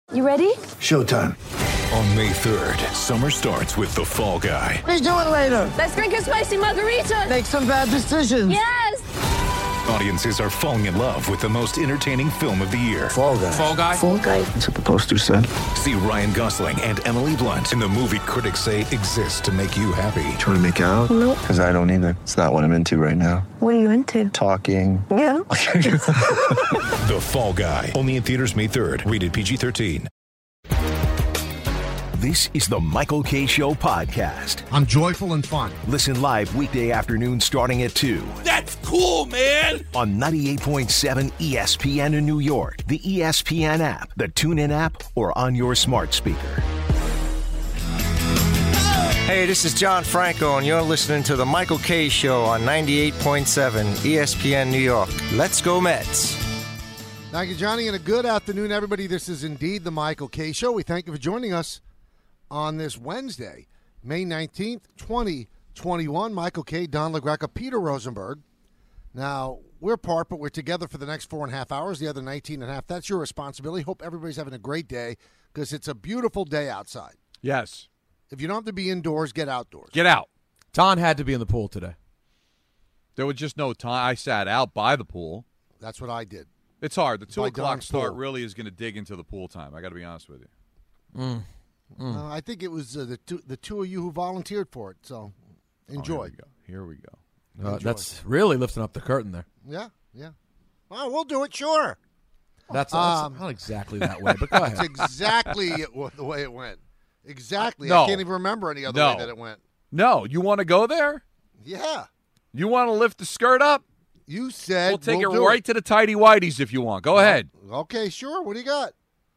You ready? Showtime. On May 3rd, summer starts with The Fall Guy. Let's do it later. Let's drink a spicy margarita. Make some bad decisions. Yes! Audiences are falling in love with the most entertaining film of the year. Fall Guy. Fall Guy? Fall guy. That's what the poster said. See Ryan Gosling and Emily Blunt in the movie critics say exists to make you happy. Trying to make it out? Nope. Because I don't either. It's not what I'm into right now. What are you into? Talking. Yeah. The Fall Guy. Only in theaters May 3rd. Rated PG-13. This is the Michael Kay Show podcast. I'm joyful and fun. Listen live weekday afternoon starting at 2 That's cool, man! on 98.7 ESPN in New York, the ESPN app, the TuneIn app, or on your smart speaker. Hey, this is John Franco, and you're listening to the Michael Kay Show on 98.7 ESPN New York. Let's go Mets. Thank you, Johnny, and a good afternoon, everybody. This is indeed the Michael Kay Show. We thank you for joining us on this Wednesday, May 19th, 2021. Michael Kay, Don LaGreca, Peter Rosenberg. Now, we're apart, but we're together for the next 4.5 hours, the other 19.5. That's your responsibility. Hope everybody's having a great day because it's a beautiful day outside. Yes. If you don't have to be indoors, get outdoors. Get out. Don had to be in the pool today. There was just no time. I sat out by the pool. That's what I did. It's hard. The 2 By o'clock Don's start pool. really is going to dig into the pool time. I got to be honest with you. I think it was the two of you who volunteered for it, so enjoy. Here we go. Enjoy. That's really lifting up the curtain there. Yeah. Oh, we'll do it, sure. That's not exactly that way, but go That's ahead. exactly the way it went. Exactly. No. I can't even remember any other No. way that it went. No, you want to go there? Yeah. You want to lift the skirt up? You said We'll take it do right to the tidy whities if you want. Go ahead. Okay, sure. What do you got?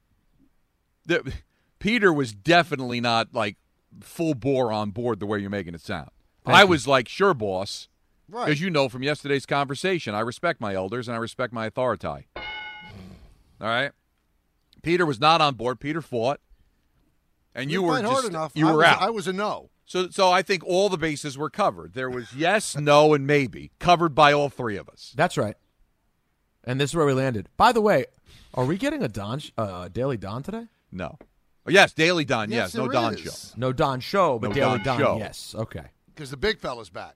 Peter was definitely not like full bore on board the way you're making it sound. I was like, sure, boss. Right. Because you know from yesterday's conversation, I respect my elders and I respect my authority. All right? Peter was not on board. Peter fought. And you were fight hard enough. You I were was, out. I was a no. So I think all the bases were covered. There was yes, no, and maybe. Covered by all three of us. That's right. And this is where we landed. By the way, are we getting a Daily Don today? No. Oh, yes, Daily Don, yes. No there Don is. show. No Don show, but No Daily Don Don, show. yes. Okay. Because the big fella's back.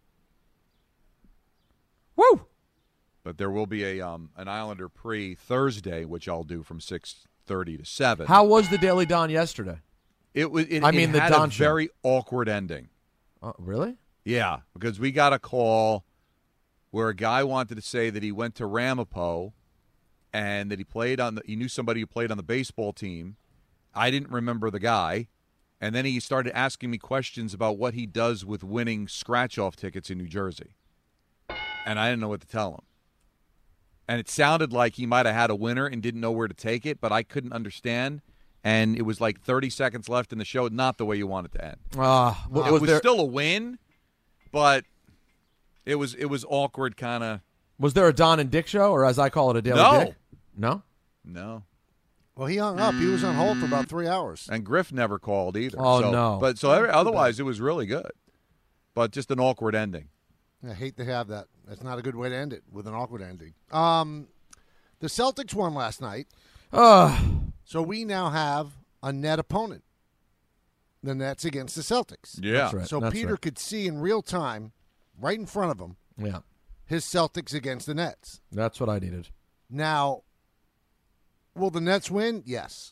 Woo! But there will be an Islander pre-Thursday, which I'll do from 6:30 to 7. How was the Daily Don yesterday? It was. I mean, the had Don a show. very awkward ending. Really? Yeah, because we got a call where a guy wanted to say that he went to Ramapo and that he knew somebody who played on the baseball team. I didn't remember the guy. And then he started asking me questions about what he does with winning scratch-off tickets in New Jersey. And I didn't know what to tell him. And it sounded like he might have had a winner and didn't know where to take it, but I couldn't understand. And it was like 30 seconds left in the show, not the way you want it to end. It was still a win, but it was awkward kind of. Was there a Don and Dick show, or as I call it, a Daily No. Dick? No? No. Well, he hung up. He was on hold for about 3 hours. And Griff never called either. Oh, so, no. But otherwise, it was really good. But just an awkward ending. I hate to have that. That's not a good way to end it, with an awkward ending. The Celtics won last night. So we now have a net opponent. The Nets against the Celtics. Yeah. That's right. So That's Peter right. could see in real time, right in front of him, Yeah. his Celtics against the Nets. That's what I needed. Now, will the Nets win? Yes.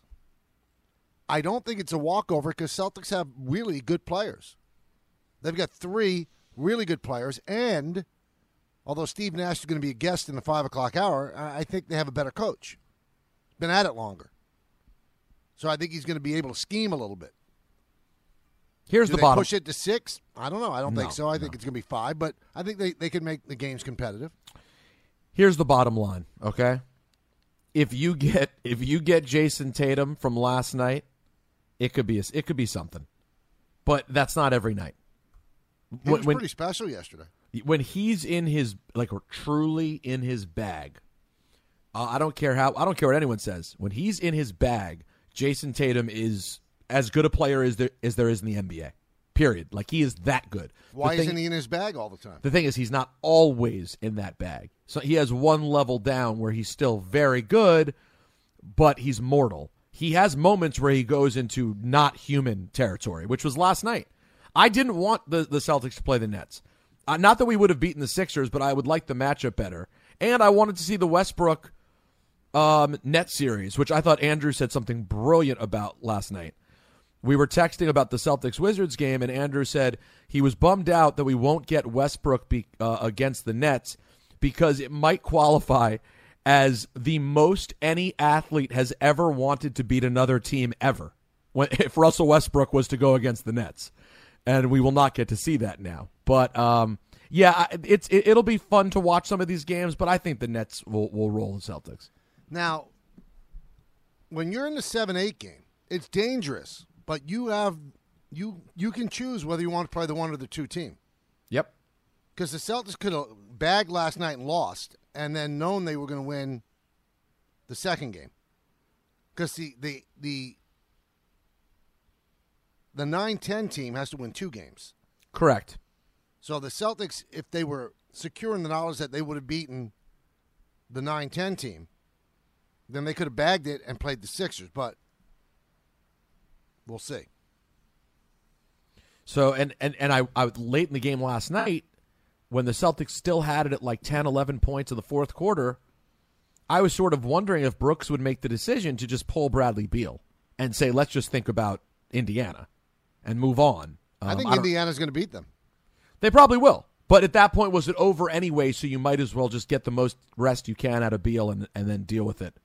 I don't think it's a walkover because Celtics have really good players. They've got 3 really good players, and although Steve Nash is going to be a guest in the 5 o'clock hour, I think they have a better coach. Been at it longer. So I think he's going to be able to scheme a little bit. Here's Do the they bottom. push it to 6? I don't know. I don't think No, so. I think it's going to be 5, but I think they can make the games competitive. Here's the bottom line, okay? If you get Jason Tatum from last night, it could be something. But that's not every night. He was pretty special yesterday. When he's in his truly in his bag, I don't care what anyone says. When he's in his bag, Jason Tatum is as good a player as there is in the NBA. Period. Like, he is that good. Why isn't he in his bag all the time? The thing is, he's not always in that bag. So he has one level down where he's still very good, but he's mortal. he has moments where he goes into not human territory, which was last night. I didn't want the Celtics to play the Nets. Not that we would have beaten the Sixers, but I would like the matchup better. And I wanted to see the Westbrook Nets series, which I thought Andrew said something brilliant about last night. We were texting about the Celtics-Wizards game, and Andrew said he was bummed out that we won't get Westbrook against the Nets because it might qualify as the most any athlete has ever wanted to beat another team ever if Russell Westbrook was to go against the Nets. And we will not get to see that now. But, yeah, it'll be fun to watch some of these games, but I think the Nets will roll the Celtics. Now, when you're in the 7-8 game, it's dangerous, but you can choose whether you want to play the one or the two team. Yep. Because the Celtics could have bagged last night and lost, and then known they were going to win the second game. Because the 9-10 team has to win two games. Correct. So the Celtics, if they were secure in the knowledge that they would have beaten the 9-10 team, then they could have bagged it and played the Sixers. But we'll see. So, and I late in the game last night, when the Celtics still had it at like 10, 11 points in the fourth quarter, I was sort of wondering if Brooks would make the decision to just pull Bradley Beal and say, let's just think about Indiana and move on. I think Indiana's going to beat them. They probably will. But at that point, was it over anyway, so you might as well just get the most rest you can out of Beal and then deal with it.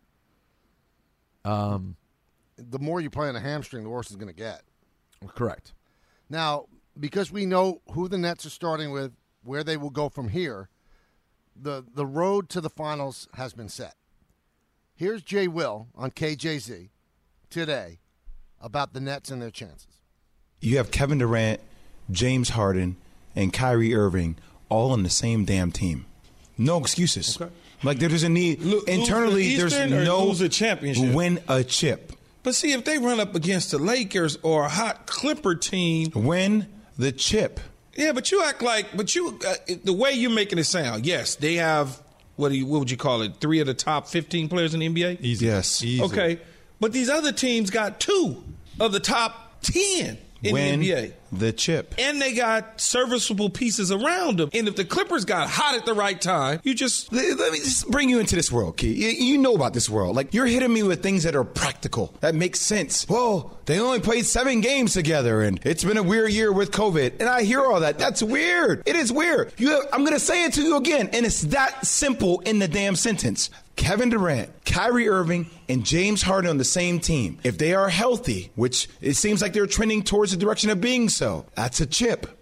The more you play on a hamstring, the worse it's going to get. Correct. Now, because we know who the Nets are starting with, where they will go from here, the road to the finals has been set. Here's Jay Will on KJZ today about the Nets and their chances. You have Kevin Durant, James Harden, and Kyrie Irving all on the same damn team. No excuses. Okay. Like there doesn't need internally. There's no lose a championship. Win a chip. But see, if they run up against the Lakers or a hot Clipper team, win the chip. Yeah, but you act like, the way you're making it sound, yes, they have what would you call it? 3 of the top 15 players in the NBA. Easy. Yes. Easy. Okay, but these other teams got 2 of the top 10. In win the NBA. The chip. And they got serviceable pieces around them. And if the Clippers got hot at the right time, you just... Let me just bring you into this world, Key. You know about this world. Like, you're hitting me with things that are practical, that make sense. Well, they only played 7 games together, and it's been a weird year with COVID. And I hear all that. That's weird. It is weird. I'm going to say it to you again, and it's that simple in the damn sentence. Kevin Durant, Kyrie Irving, and James Harden on the same team. If they are healthy, which it seems like they're trending towards the direction of being so, that's a chip.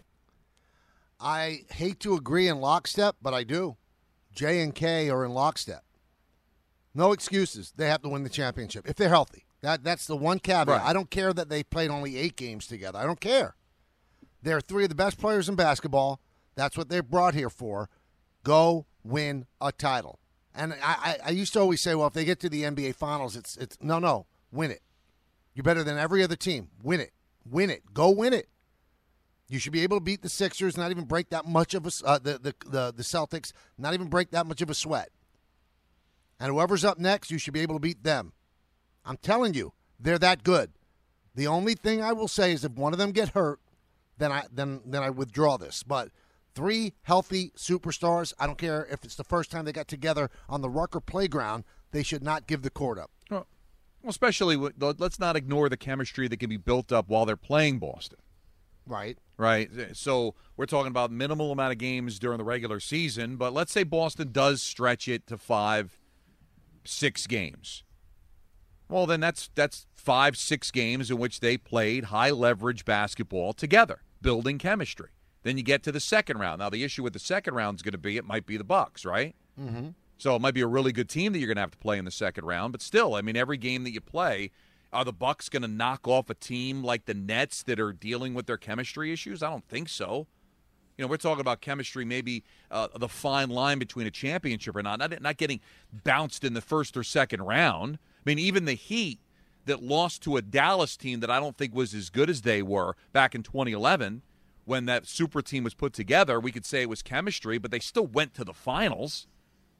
I hate to agree in lockstep, but I do. J and K are in lockstep. No excuses. They have to win the championship if they're healthy. That's the one caveat. Right. I don't care that they played only 8 games together. I don't care. They're 3 of the best players in basketball. That's what they're brought here for. Go win a title. And I used to always say, well, if they get to the NBA Finals, it's no, win it. You're better than every other team. Win it. Win it. Go win it. You should be able to beat the Sixers, not even break that much of the Celtics, not even break that much of a sweat. And whoever's up next, you should be able to beat them. I'm telling you, they're that good. The only thing I will say is if one of them get hurt, then I withdraw this. But 3 healthy superstars, I don't care if it's the first time they got together on the Rucker playground, they should not give the court up. Well, especially, let's not ignore the chemistry that can be built up while they're playing Boston. Right. Right. So we're talking about minimal amount of games during the regular season, but let's say Boston does stretch it to 5, 6 games. Well, then that's 5, 6 games in which they played high-leverage basketball together, building chemistry. Then you get to the second round. Now, the issue with the second round is going to be it might be the Bucks, right? Mm-hmm. So it might be a really good team that you're going to have to play in the second round. But still, I mean, every game that you play, are the Bucks going to knock off a team like the Nets that are dealing with their chemistry issues? I don't think so. You know, we're talking about chemistry, maybe the fine line between a championship or not getting bounced in the first or second round. I mean, even the Heat that lost to a Dallas team that I don't think was as good as they were back in 2011, when that super team was put together, we could say it was chemistry, but they still went to the finals.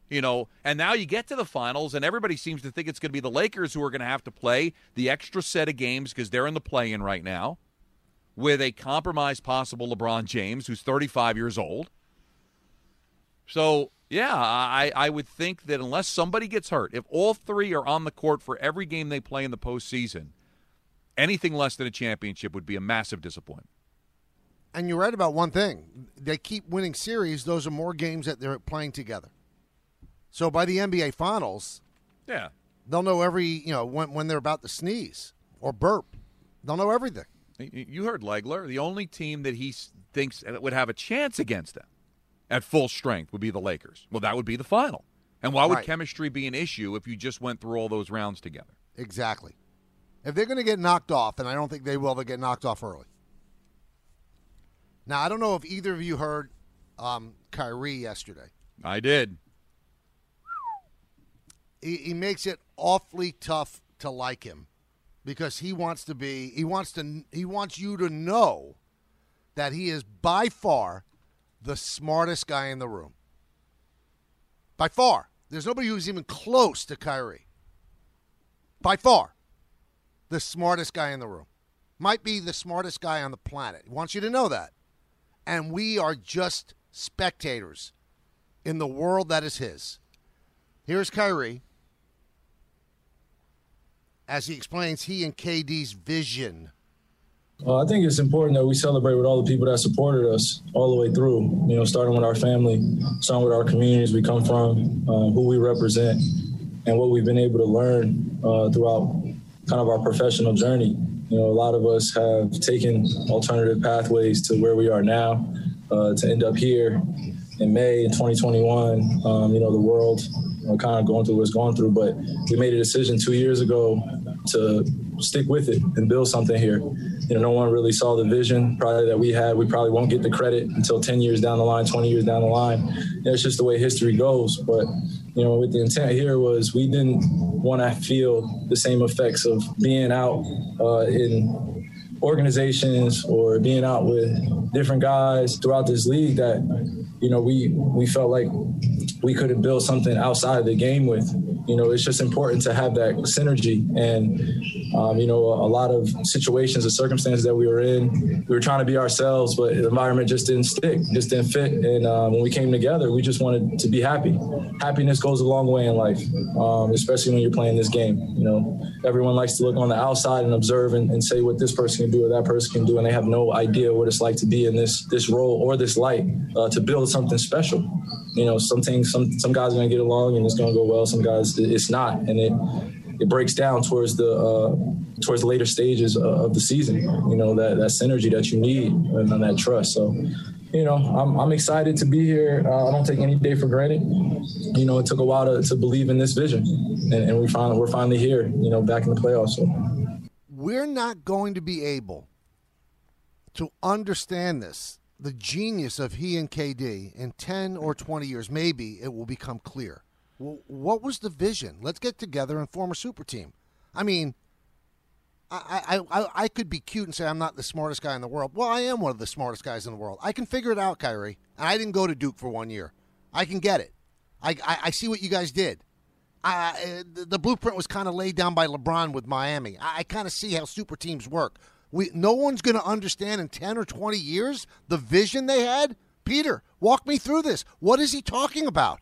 And now you get to the finals, and everybody seems to think it's going to be the Lakers who are going to have to play the extra set of games because they're in the play-in right now with a compromised possible LeBron James, who's 35 years old. So, yeah, I would think that unless somebody gets hurt, if all three are on the court for every game they play in the postseason, anything less than a championship would be a massive disappointment. And you're right about one thing. They keep winning series. Those are more games that they're playing together. So by the NBA Finals, yeah, they'll know when they're about to sneeze or burp. They'll know everything. You heard Legler. The only team that he thinks would have a chance against them at full strength would be the Lakers. Well, that would be the final. And why would chemistry be an issue if you just went through all those rounds together? Exactly. If they're going to get knocked off, and I don't think they will, they'll get knocked off early. Now, I don't know if either of you heard Kyrie yesterday. I did. He makes it awfully tough to like him because he wants you to know that he is by far the smartest guy in the room. By far. There's nobody who's even close to Kyrie. By far. The smartest guy in the room. Might be the smartest guy on the planet. He wants you to know that. And we are just spectators in the world that is his. Here's Kyrie as he explains he and KD's vision. I think it's important that we celebrate with all the people that supported us all the way through, starting with our family, starting with our communities we come from, who we represent, and what we've been able to learn throughout kind of our professional journey. A lot of us have taken alternative pathways to where we are now to end up here in May in 2021. The world kind of going through what it's going through, but we made a decision 2 years ago to stick with it and build something here. No one really saw the vision probably that we had. We probably won't get the credit until 10 years down the line, 20 years down the line. It's just the way history goes. But, what the intent here was we didn't want to feel the same effects of being out in organizations or being out with different guys throughout this league that, we felt like we couldn't build something outside of the game with. It's just important to have that synergy. And, a lot of situations and circumstances that we were in, we were trying to be ourselves, but the environment just didn't stick, just didn't fit. And when we came together, we just wanted to be happy. Happiness goes a long way in life, especially when you're playing this game. Everyone likes to look on the outside and observe and say what this person can do or that person can do, and they have no idea what it's like to be in this role or this light to build something special. Some guys are going to get along and it's going to go well. Some guys it's not, and it breaks down towards the later stages of the season. That synergy that you need and that trust. So, I'm excited to be here. I don't take any day for granted. It took a while to believe in this vision, and we're finally here. Back in the playoffs. So. We're not going to be able to understand this. The genius of he and KD in 10 or 20 years, maybe it will become clear. Well, what was the vision? Let's get together and form a super team. I mean, I could be cute and say I'm not the smartest guy in the world. Well, I am one of the smartest guys in the world. I can figure it out, Kyrie. And I didn't go to Duke for 1 year. I can get it. I see what you guys did. The blueprint was kind of laid down by LeBron with Miami. I kind of see how super teams work. No one's going to understand in 10 or 20 years the vision they had. Peter, walk me through this. What is he talking about?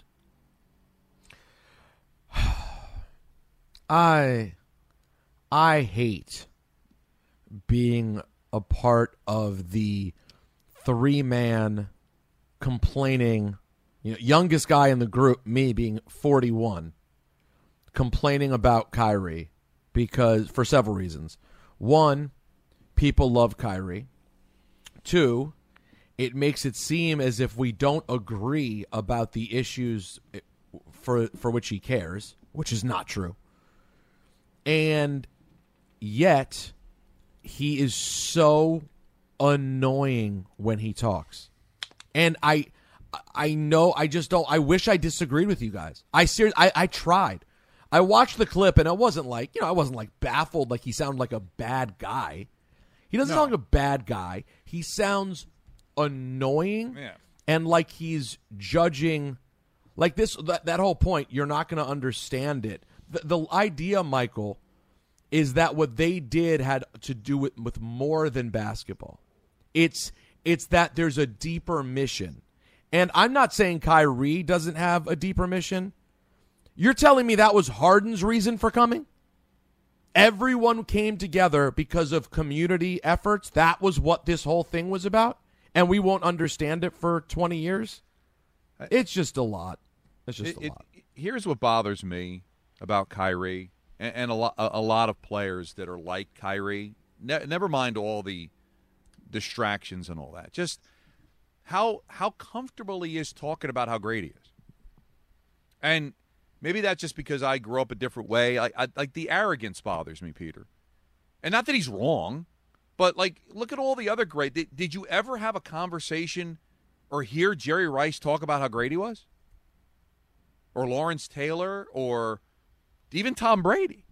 I hate being a part of the three-man complaining, youngest guy in the group, me being 41, complaining about Kyrie because for several reasons. One, people love Kyrie. Two, it makes it seem as if we don't agree about the issues for which he cares, which is not true. And yet, he is so annoying when he talks. And I know, I just don't, I wish I disagreed with you guys. I tried. I watched the clip and I wasn't like baffled, like he sounded like a bad guy. He doesn't sound like a bad guy. He sounds annoying and like he's judging Like that whole point, you're not going to understand it. The idea, Michael, is that what they did had to do with more than basketball. It's that there's a deeper mission. And I'm not saying Kyrie doesn't have a deeper mission. You're telling me that was Harden's reason for coming? Everyone came together because of community efforts. That was what this whole thing was about. And we won't understand it for 20 years. It's just a lot. It's just a lot. Here's what bothers me about Kyrie and a lot of players that are like Kyrie. Never mind all the distractions and all that. Just how comfortable he is talking about how great he is. And maybe that's just because I grew up a different way. Like the arrogance bothers me, Peter. And not that he's wrong, but like look at all the other great. Did you ever have a conversation or hear Jerry Rice talk about how great he was? Or Lawrence Taylor or even Tom Brady?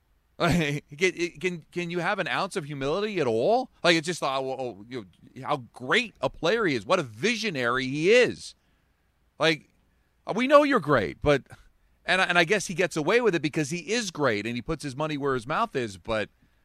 Can you have an ounce of humility at all? Like it's just how great a player he is. What a visionary he is. Like we know you're great, but and I guess he gets away with it because he is great and he puts his money where his mouth is. But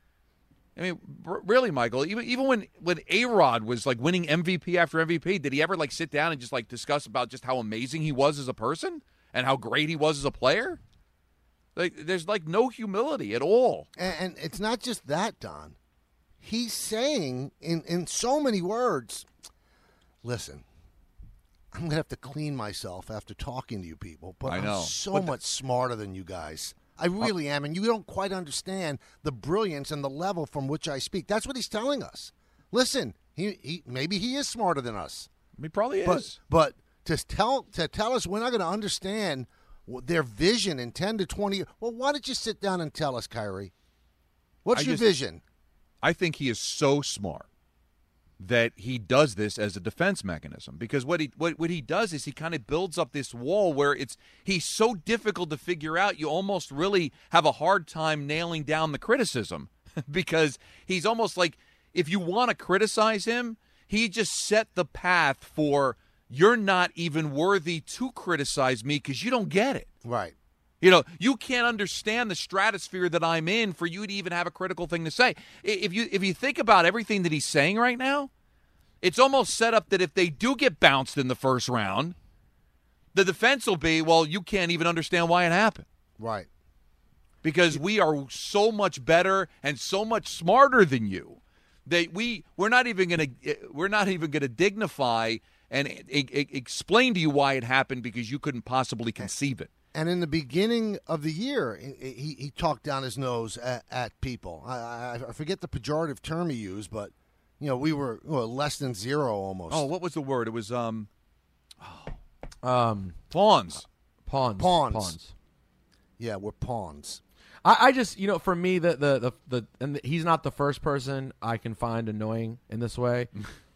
I mean, really, Michael, even when A-Rod was like winning MVP after MVP, did he ever like sit down and just like discuss about just how amazing he was as a person and how great he was as a player? Like, there's like no humility at all. And it's not just that, Don. He's saying in so many words, listen, I'm going to have to clean myself after talking to you people, but I'm so much smarter than you guys. I really am, and you don't quite understand the brilliance and the level from which I speak. That's what he's telling us. Listen, he maybe he is smarter than us. He probably is. But to tell us we're not going to understand their vision in 10 to 20 years. Well, why don't you sit down and tell us, Kyrie? What's your vision? I think he is so smart that he does this as a defense mechanism because what he does is he kind of builds up this wall where he's so difficult to figure out you almost really have a hard time nailing down the criticism because he's almost like if you want to criticize him, he just set the path for you're not even worthy to criticize me because you don't get it. Right. You know, you can't understand the stratosphere that I'm in for you to even have a critical thing to say. If you think about everything that he's saying right now, it's almost set up that if they do get bounced in the first round, the defense will be, well, you can't even understand why it happened. Right. Because we are so much better and so much smarter than you that we're not even going to dignify and explain to you why it happened because you couldn't possibly conceive it. And in the beginning of the year, he talked down his nose at people. I forget the pejorative term he used, but you know we were less than zero almost. Oh, what was the word? It was pawns. Pawns. Yeah, we're pawns. I just for me and he's not the first person I can find annoying in this way.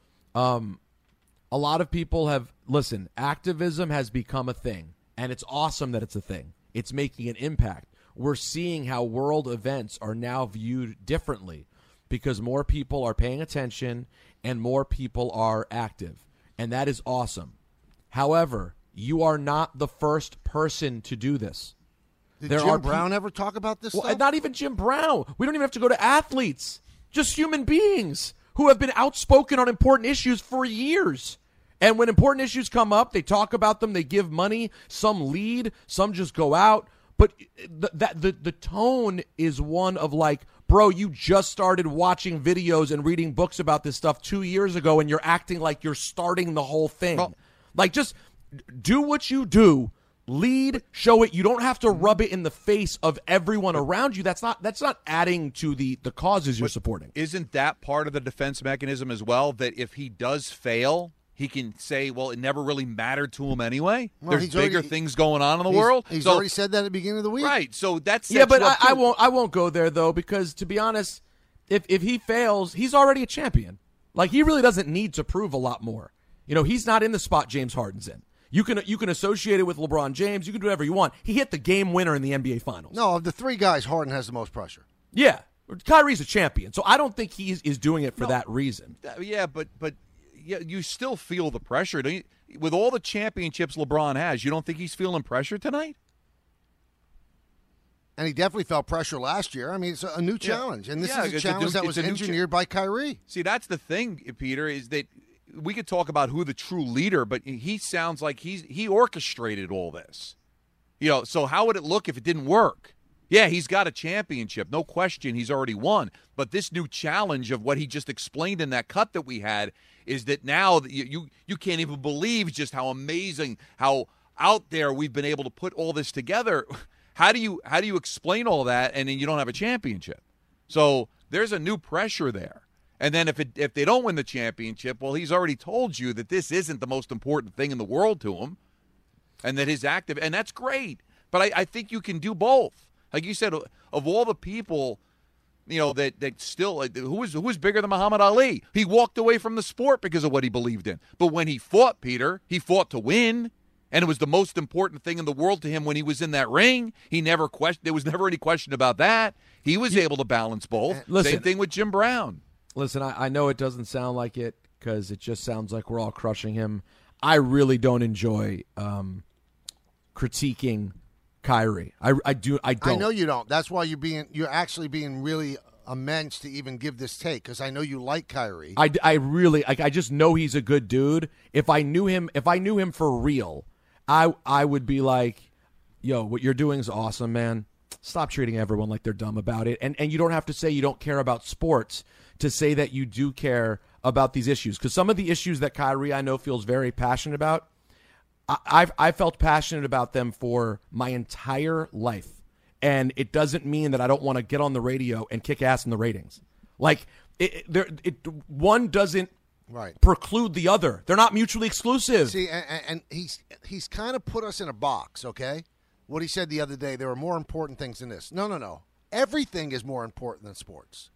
A lot of people activism has become a thing. And it's awesome that it's a thing. It's making an impact. We're seeing how world events are now viewed differently because more people are paying attention and more people are active. And that is awesome. However, you are not the first person to do this. Did Jim Brown ever talk about this stuff? Not even Jim Brown. We don't even have to go to athletes. Just human beings who have been outspoken on important issues for years. And when important issues come up, they talk about them, they give money, some lead, some just go out. But the tone is one of like, bro, you just started watching videos and reading books about this stuff 2 years ago, and you're acting like you're starting the whole thing. Well, like, just do what you do, lead, show it. You don't have to rub it in the face of everyone around you. That's not adding to the causes you're supporting. Isn't that part of the defense mechanism as well, that if he does fail, he can say, well, it never really mattered to him anyway. Well, there's bigger things going on in the world. He's already said that at the beginning of the week. Right. So that's but I won't go there though, because to be honest, if he fails, he's already a champion. Like, he really doesn't need to prove a lot more. He's not in the spot James Harden's in. You can associate it with LeBron James. You can do whatever you want. He hit the game winner in the NBA Finals. No, of the three guys, Harden has the most pressure. Yeah. Kyrie's a champion, so I don't think he is doing it for that reason. Yeah, but you still feel the pressure. Don't you? With all the championships LeBron has, you don't think he's feeling pressure tonight? And he definitely felt pressure last year. I mean, it's a new challenge. And this is a challenge that was engineered by Kyrie. See, that's the thing, Peter, is that we could talk about who the true leader, but he sounds like he orchestrated all this. So how would it look if it didn't work? Yeah, he's got a championship. No question, he's already won. But this new challenge of what he just explained in that cut that we had is that now you can't even believe just how amazing, how out there we've been able to put all this together. How do you explain all that and then you don't have a championship? So there's a new pressure there. And then if they don't win the championship, well, he's already told you that this isn't the most important thing in the world to him, and that his active, and that's great. But I think you can do both. Like you said, of all the people, that still, who was bigger than Muhammad Ali? He walked away from the sport because of what he believed in. But when he fought, Peter, he fought to win. And it was the most important thing in the world to him when he was in that ring. There was never any question about that. He was able to balance both. Same thing with Jim Brown. Listen, I know it doesn't sound like it because it just sounds like we're all crushing him. I really don't enjoy critiquing Kyrie. I don't. I know you don't. That's why you're actually being really immense to even give this take, because I know you like Kyrie. I really I just know he's a good dude. If I knew him for real, I would be like, yo, what you're doing is awesome, man. Stop treating everyone like they're dumb about it. And you don't have to say you don't care about sports to say that you do care about these issues. Because some of the issues that Kyrie, I know, feels very passionate about, I felt passionate about them for my entire life. And it doesn't mean that I don't want to get on the radio and kick ass in the ratings. Like, one doesn't preclude the other. They're not mutually exclusive. See, and he's kind of put us in a box, okay? What he said the other day, there are more important things than this. No. Everything is more important than sports.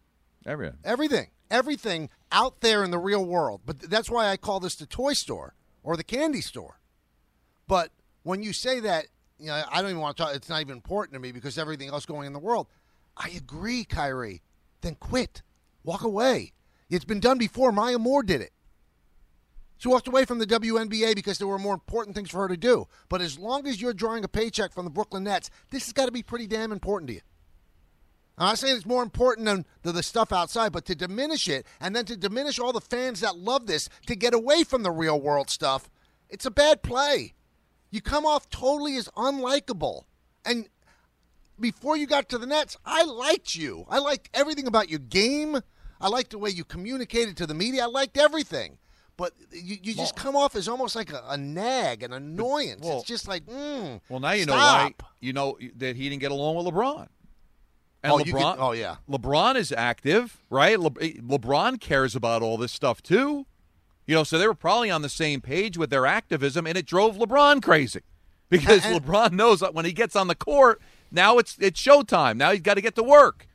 Everything out there in the real world. But that's why I call this the toy store or the candy store. But when you say that, I don't even want to talk. It's not even important to me because everything else going in the world. I agree, Kyrie. Then quit. Walk away. It's been done before. Maya Moore did it. She walked away from the WNBA because there were more important things for her to do. But as long as you're drawing a paycheck from the Brooklyn Nets, this has got to be pretty damn important to you. I'm not saying it's more important than the stuff outside, but to diminish it and then to diminish all the fans that love this to get away from the real world stuff, it's a bad play. You come off totally as unlikable. And before you got to the Nets, I liked you. I liked everything about your game. I liked the way you communicated to the media. I liked everything. But you just come off as almost like a nag, an annoyance. It's just like, Well, now you know stop. why. You know that he didn't get along with LeBron. And yeah. LeBron is active, right? LeBron cares about all this stuff too. So they were probably on the same page with their activism, and it drove LeBron crazy because LeBron knows that when he gets on the court, now it's showtime. Now he's got to get to work.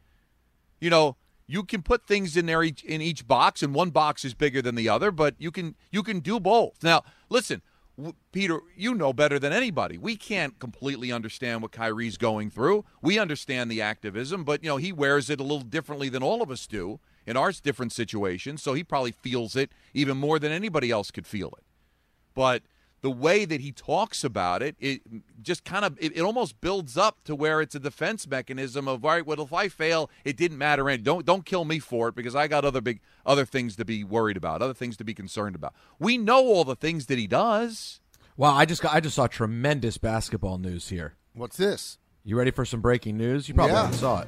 You can put things in there in each box, and one box is bigger than the other, but you can do both. Now, listen, Peter, you know better than anybody. We can't completely understand what Kyrie's going through. We understand the activism, but he wears it a little differently than all of us do in our different situations, so he probably feels it even more than anybody else could feel it. But the way that he talks about it, it just kind of it almost builds up to where it's a defense mechanism of, all right, well, if I fail, it didn't matter. And don't kill me for it because I got other things to be worried about, other things to be concerned about. We know all the things that he does. Wow, I just saw tremendous basketball news here. What's this? You ready for some breaking news? You probably already saw it.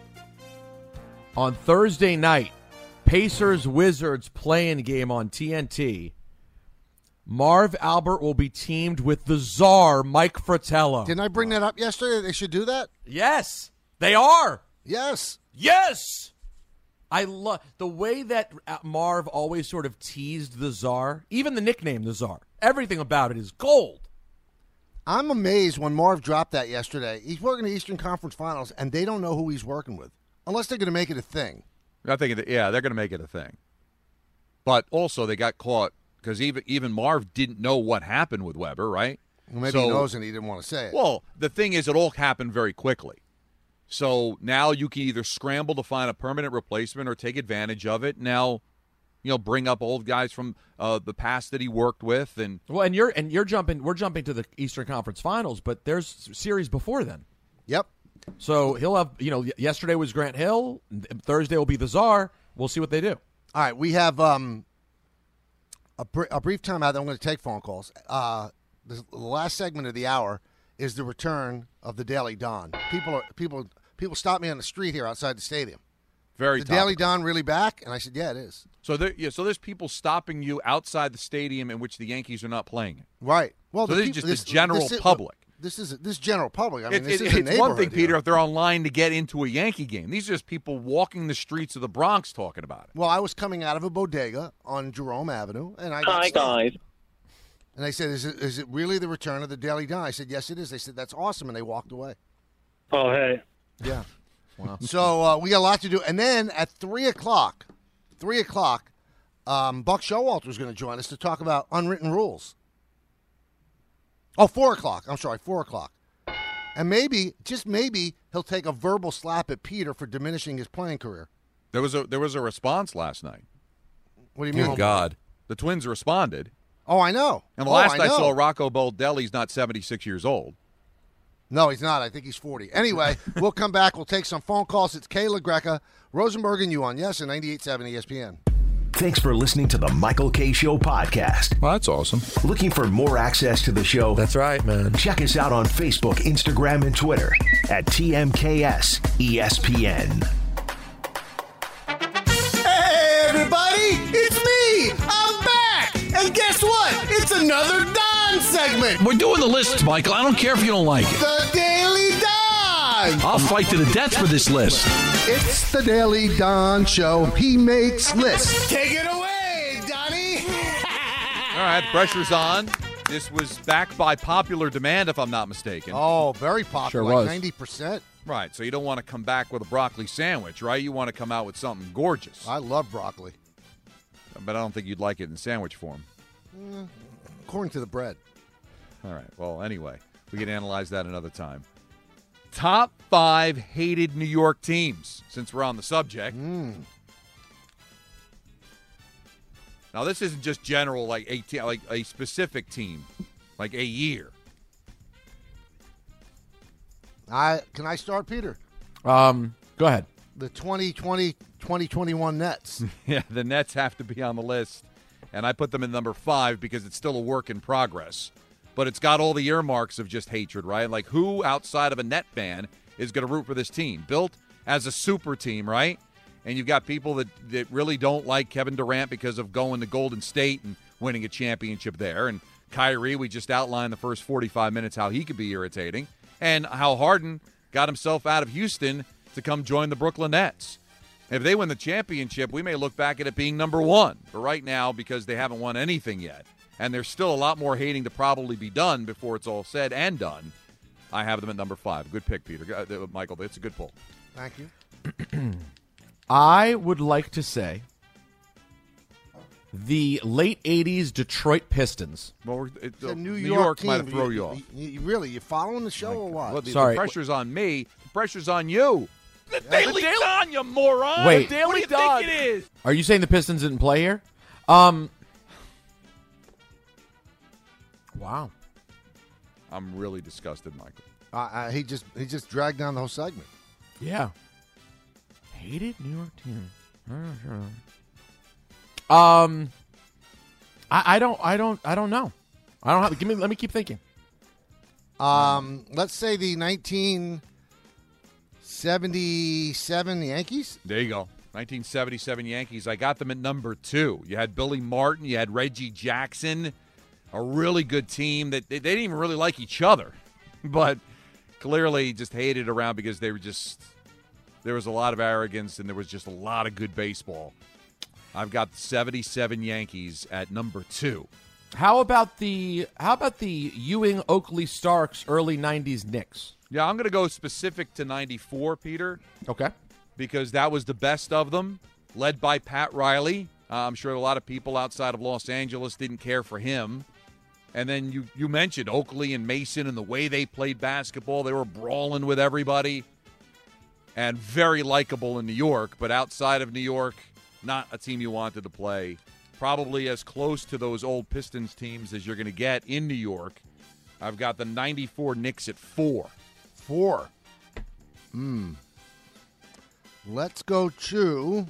On Thursday night, Pacers-Wizards play-in game on TNT. Marv Albert will be teamed with the czar, Mike Fratello. Didn't I bring that up yesterday? They should do that? Yes, they are. Yes. I love the way that Marv always sort of teased the czar, even the nickname the czar. Everything about it is gold. I'm amazed when Marv dropped that yesterday. He's working the Eastern Conference Finals, and they don't know who he's working with, unless they're going to make it a thing. I think, they're going to make it a thing. But also, they got caught because even Marv didn't know what happened with Weber, right? Well, maybe he knows and he didn't want to say it. Well, the thing is, it all happened very quickly. So now you can either scramble to find a permanent replacement or take advantage of it. Now, bring up old guys from the past that he worked with. And Well, and we're jumping to the Eastern Conference Finals, but there's series before then. Yep. So he'll have, yesterday was Grant Hill. Thursday will be the Czar. We'll see what they do. All right, we have a brief time out. Then I'm going to take phone calls. The last segment of the hour is the return of the Daily Don. People stop me on the street here outside the stadium. Very the topical. Daily Don really back? And I said, yeah, it is. So there's people stopping you outside the stadium in which the Yankees are not playing it. Right. Well, so this is just the general public. This general public. I mean, this is a it's one thing, neighborhood Peter, here. if they're online to get into a Yankee game. These are just people walking the streets of the Bronx talking about it. Well, I was coming out of a bodega on Jerome Avenue, and I got Hi, stopped. guys. And they said, is it really the return of the Daily Don? I said, yes, it is. They said, that's awesome, and they walked away. Oh, hey. Yeah. Wow. So we got a lot to do. And then at 3 o'clock, Buck Showalter is going to join us to talk about unwritten rules. Oh, 4 o'clock. I'm sorry, 4 o'clock. And maybe, just maybe, he'll take a verbal slap at Peter for diminishing his playing career. There was a response last night. What do you mean? Oh, God. The Twins responded. Oh, I know. And the last I saw, Rocco Baldelli's not 76 years old. No, he's not. I think he's 40. Anyway, we'll come back. We'll take some phone calls. It's Kayla Greca, Rosenberg, and you on Yes and 98.7 ESPN. Thanks for listening to the Michael K. Show podcast. Well, that's awesome. Looking for more access to the show? That's right, man. Check us out on Facebook, Instagram, and Twitter at TMKS ESPN. Hey, everybody, it's me. I'm back. And guess what? It's another Don segment. We're doing the lists, Michael. I don't care if you don't like it. The Daily Don. I'll fight to the death for this list. It's the Daily Don Show. He makes lists. Take it away, Donnie. All right, the pressure's on. This was backed by popular demand, if I'm not mistaken. Oh, very popular. Sure like was. 90%. Right, so you don't want to come back with a broccoli sandwich, right? You want to come out with something gorgeous. I love broccoli. But I don't think you'd like it in sandwich form. According to the bread. All right, well, anyway, we can analyze that another time. Top 5 hated New York teams, since we're on the subject. Now, this isn't just general, like a specific team, like a year. Can I start, Peter? Go ahead. The 2020-2021 Nets. Yeah, the Nets have to be on the list, and I put them in number 5 because it's still a work in progress. But it's got all the earmarks of just hatred, right? Like, who outside of a Net fan is going to root for this team? Built as a super team, right? And you've got people that really don't like Kevin Durant because of going to Golden State and winning a championship there. And Kyrie, we just outlined the first 45 minutes how he could be irritating. And how Harden got himself out of Houston to come join the Brooklyn Nets. If they win the championship, we may look back at it being number 1. But right now, because they haven't won anything yet, and there's still a lot more hating to probably be done before it's all said and done, I have them at number 5. Good pick, Peter. Michael, it's a good pull. Thank you. I would like to say the late 80s Detroit Pistons. Well, The New York team. might have thrown you off. You following the show or what? Well, the Sorry. pressure's on me. The pressure's on you. The Daily Don, you moron. Wait. The Daily Don. Think it is? Are you saying the Pistons didn't play here? Wow. I'm really disgusted, Michael. He just dragged down the whole segment. Yeah. Hated New York team. I don't know. I don't have. Let me keep thinking. Let's say the 1977 Yankees. There you go. 1977 Yankees. I got them at number 2. You had Billy Martin. You had Reggie Jackson. A really good team that they didn't even really like each other, but clearly just hated around because they were just there was a lot of arrogance and there was just a lot of good baseball. I've got the 77 Yankees at number 2. How about the Ewing, Oakley, Starks early 90s Knicks? Yeah, I'm going to go specific to 94, Peter. Okay. Because that was the best of them, led by Pat Riley. I'm sure a lot of people outside of Los Angeles didn't care for him. And then you mentioned Oakley and Mason and the way they played basketball. They were brawling with everybody and very likable in New York. But outside of New York, not a team you wanted to play. Probably as close to those old Pistons teams as you're going to get in New York. I've got the 94 Knicks at 4. 4. Let's go to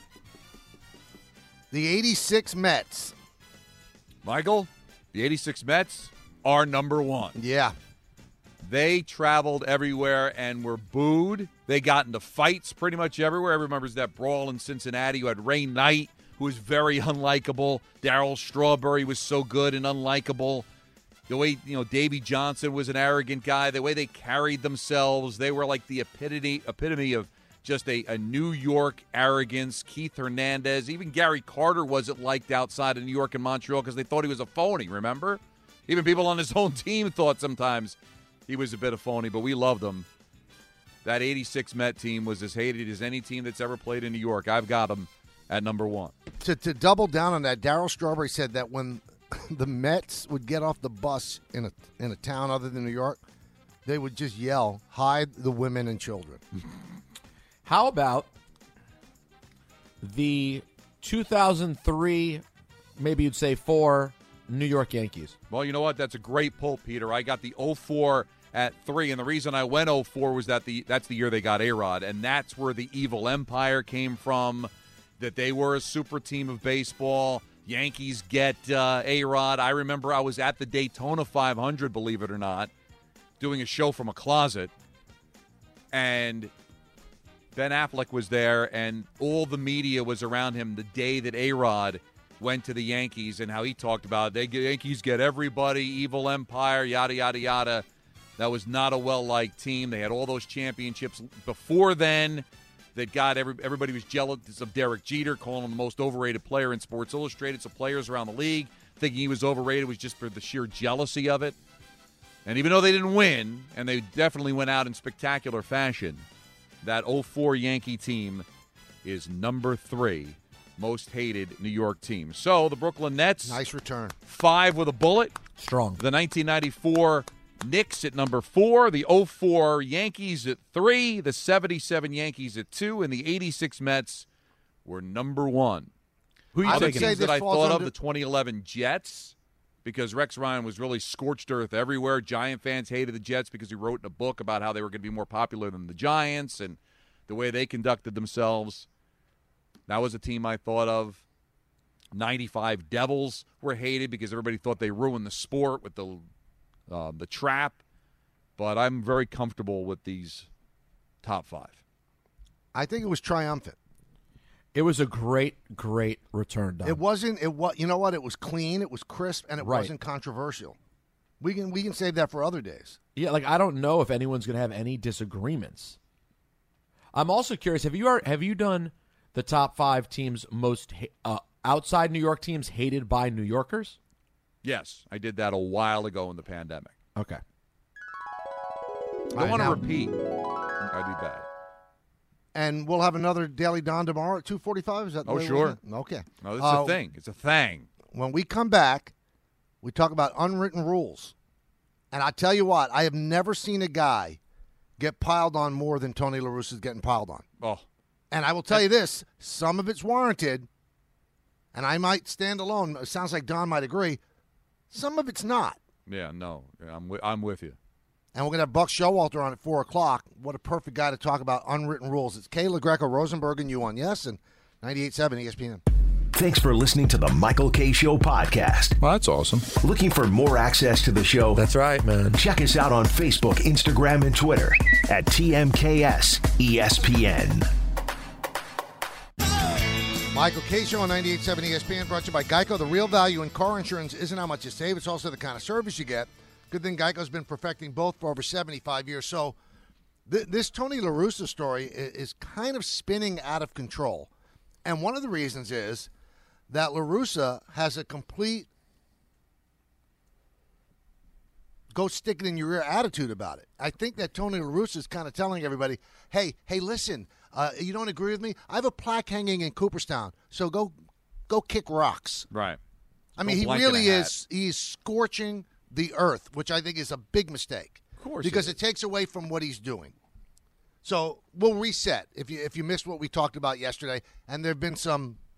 the 86 Mets. Michael, the 86 Mets are number 1. Yeah. They traveled everywhere and were booed. They got into fights pretty much everywhere. Everyone remembers that brawl in Cincinnati. You had Ray Knight, who was very unlikable. Darryl Strawberry was so good and unlikable. The way, Davey Johnson was an arrogant guy. The way they carried themselves, they were like the epitome of just a New York arrogance. Keith Hernandez, even Gary Carter wasn't liked outside of New York and Montreal because they thought he was a phony, remember? Even people on his own team thought sometimes he was a bit of phony, but we loved him. That 86 Met team was as hated as any team that's ever played in New York. I've got them at number 1. To double down on that, Darryl Strawberry said that when the Mets would get off the bus in a town other than New York, they would just yell, "Hide the women and children." How about the 2003, maybe you'd say 4, New York Yankees? Well, you know what? That's a great pull, Peter. I got the 04 at 3, and the reason I went 04 was that's the year they got A-Rod, and that's where the evil empire came from, that they were a super team of baseball. Yankees get A-Rod. I remember I was at the Daytona 500, believe it or not, doing a show from a closet, and Ben Affleck was there, and all the media was around him the day that A-Rod went to the Yankees, and how he talked about it. The Yankees get everybody, evil empire, yada, yada, yada. That was not a well-liked team. They had all those championships before then that got everybody was jealous of Derek Jeter, calling him the most overrated player in Sports Illustrated. So players around the league thinking he was overrated was just for the sheer jealousy of it. And even though they didn't win, and they definitely went out in spectacular fashion, that 04 Yankee team is number 3 most hated New York team. So the Brooklyn Nets. Nice return. 5 with a bullet. Strong. The 1994 Knicks at number 4. The 04 Yankees at 3. The 77 Yankees at 2. And the 86 Mets were number 1. Who are you taking? Teams that I thought of, the 2011 Jets, because Rex Ryan was really scorched earth everywhere. Giant fans hated the Jets because he wrote in a book about how they were going to be more popular than the Giants and the way they conducted themselves. That was a team I thought of. 95 Devils were hated because everybody thought they ruined the sport with the trap. But I'm very comfortable with these top 5. I think it was triumphant. It was a great, great return, Don. It wasn't. You know what? It was clean. It was crisp, and it Right. wasn't controversial. We can save that for other days. Yeah, I don't know if anyone's going to have any disagreements. I'm also curious. Have you done the top 5 teams most outside New York teams hated by New Yorkers? Yes, I did that a while ago in the pandemic. Okay. I don't want to repeat. I'd be bad. And we'll have another Daily Don tomorrow at 2:45. Is that the way sure. we're doing it? Okay. No, this is a thing. It's a thing. When we come back, we talk about unwritten rules. And I tell you what, I have never seen a guy get piled on more than Tony La Russa is getting piled on. Oh. And I will tell you this, some of it's warranted, and I might stand alone. It sounds like Don might agree. Some of it's not. Yeah, no, I'm with you. And we're going to have Buck Showalter on at 4 o'clock. What a perfect guy to talk about unwritten rules. It's Kayla Greco, Rosenberg, and you on Yes, and 98.7 ESPN. Thanks for listening to the Michael K. Show podcast. Well, that's awesome. Looking for more access to the show? That's right, man. Check us out on Facebook, Instagram, and Twitter at TMKS ESPN. Michael K. Show on 98.7 ESPN, brought to you by Geico. The real value in car insurance isn't how much you save, it's also the kind of service you get. Good thing Geico's been perfecting both for over 75 years. So this Tony La Russa story is kind of spinning out of control. And one of the reasons is that La Russa has a complete go stick it in your ear attitude about it. I think that Tony La Russa is kind of telling everybody, hey, listen, you don't agree with me? I have a plaque hanging in Cooperstown, so go kick rocks. Right. I mean, he really is. He's scorching the earth, which I think is a big mistake. Of course, because it takes away from what he's doing. So we'll reset if you missed what we talked about yesterday, and there have been some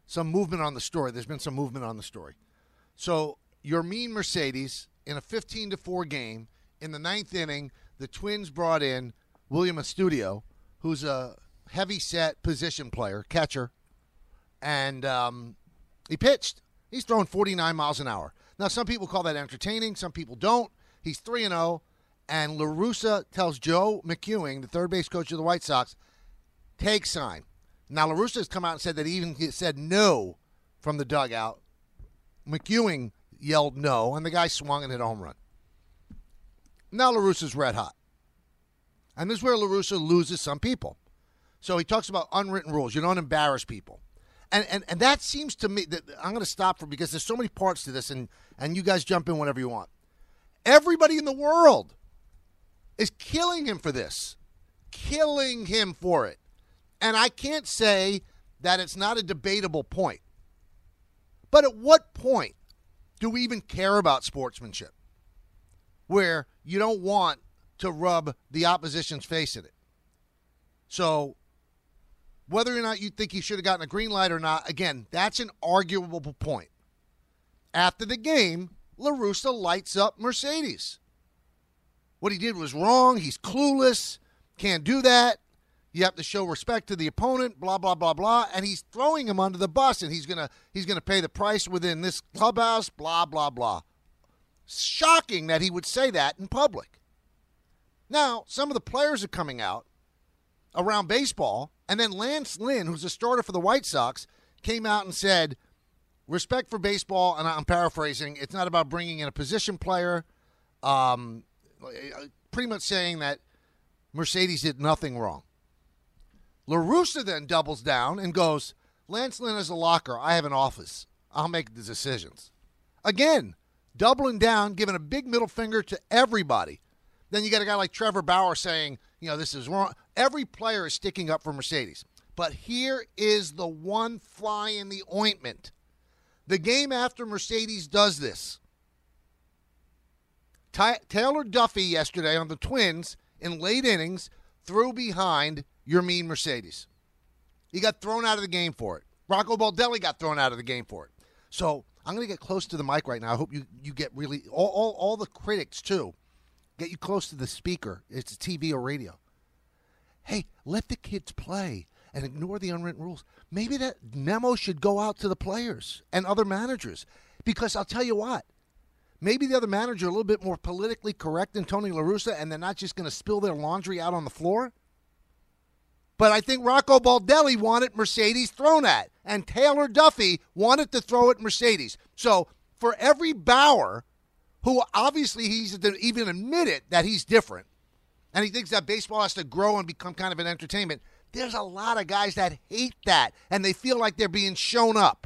some movement on the story. There's been some movement on the story. So your mean Mercedes in a 15-4 game in the ninth inning, the Twins brought in William Astudillo, who's a heavy-set position player, catcher, and he pitched. He's throwing 49 miles an hour. Now, some people call that entertaining. Some people don't. He's 3-0, and La Russa tells Joe McEwing, the third base coach of the White Sox, take sign. Now, La Russa has come out and said that he even said no from the dugout. McEwing yelled no, and the guy swung and hit a home run. Now La Russa's red hot. And this is where La Russa loses some people. So he talks about unwritten rules. You don't embarrass people. And that seems to me that I'm going to stop for because there's so many parts to this, and you guys jump in whenever you want. Everybody in the world is killing him for this, killing him for it. And I can't say that it's not a debatable point. But at what point do we even care about sportsmanship where you don't want to rub the opposition's face in it? So whether or not you think he should have gotten a green light or not, again, that's an arguable point. After the game, La Russa lights up Mercedes. What he did was wrong. He's clueless. Can't do that. You have to show respect to the opponent, blah, blah, blah, blah. And he's throwing him under the bus, and he's gonna pay the price within this clubhouse, blah, blah, blah. Shocking that he would say that in public. Now, some of the players are coming out around baseball, and then Lance Lynn, who's a starter for the White Sox, came out and said, respect for baseball, and I'm paraphrasing, it's not about bringing in a position player, pretty much saying that Mercedes did nothing wrong. La Russa then doubles down and goes, Lance Lynn has a locker. I have an office. I'll make the decisions. Again, doubling down, giving a big middle finger to everybody. Then you got a guy like Trevor Bauer saying, this is wrong. Every player is sticking up for Mercedes. But here is the one fly in the ointment. The game after Mercedes does this. Taylor Duffy yesterday on the Twins in late innings threw behind your mean Mercedes. He got thrown out of the game for it. Rocco Baldelli got thrown out of the game for it. So I'm going to get close to the mic right now. I hope you get really, all the critics too, get you close to the speaker. It's TV or radio. Hey, let the kids play and ignore the unwritten rules. Maybe that memo should go out to the players and other managers. Because I'll tell you what, maybe the other manager a little bit more politically correct than Tony La Russa, and they're not just going to spill their laundry out on the floor. But I think Rocco Baldelli wanted Mercedes thrown at, and Taylor Duffy wanted to throw at Mercedes. So for every Bauer, who obviously he's even admitted that he's different, and he thinks that baseball has to grow and become kind of an entertainment, there's a lot of guys that hate that, and they feel like they're being shown up.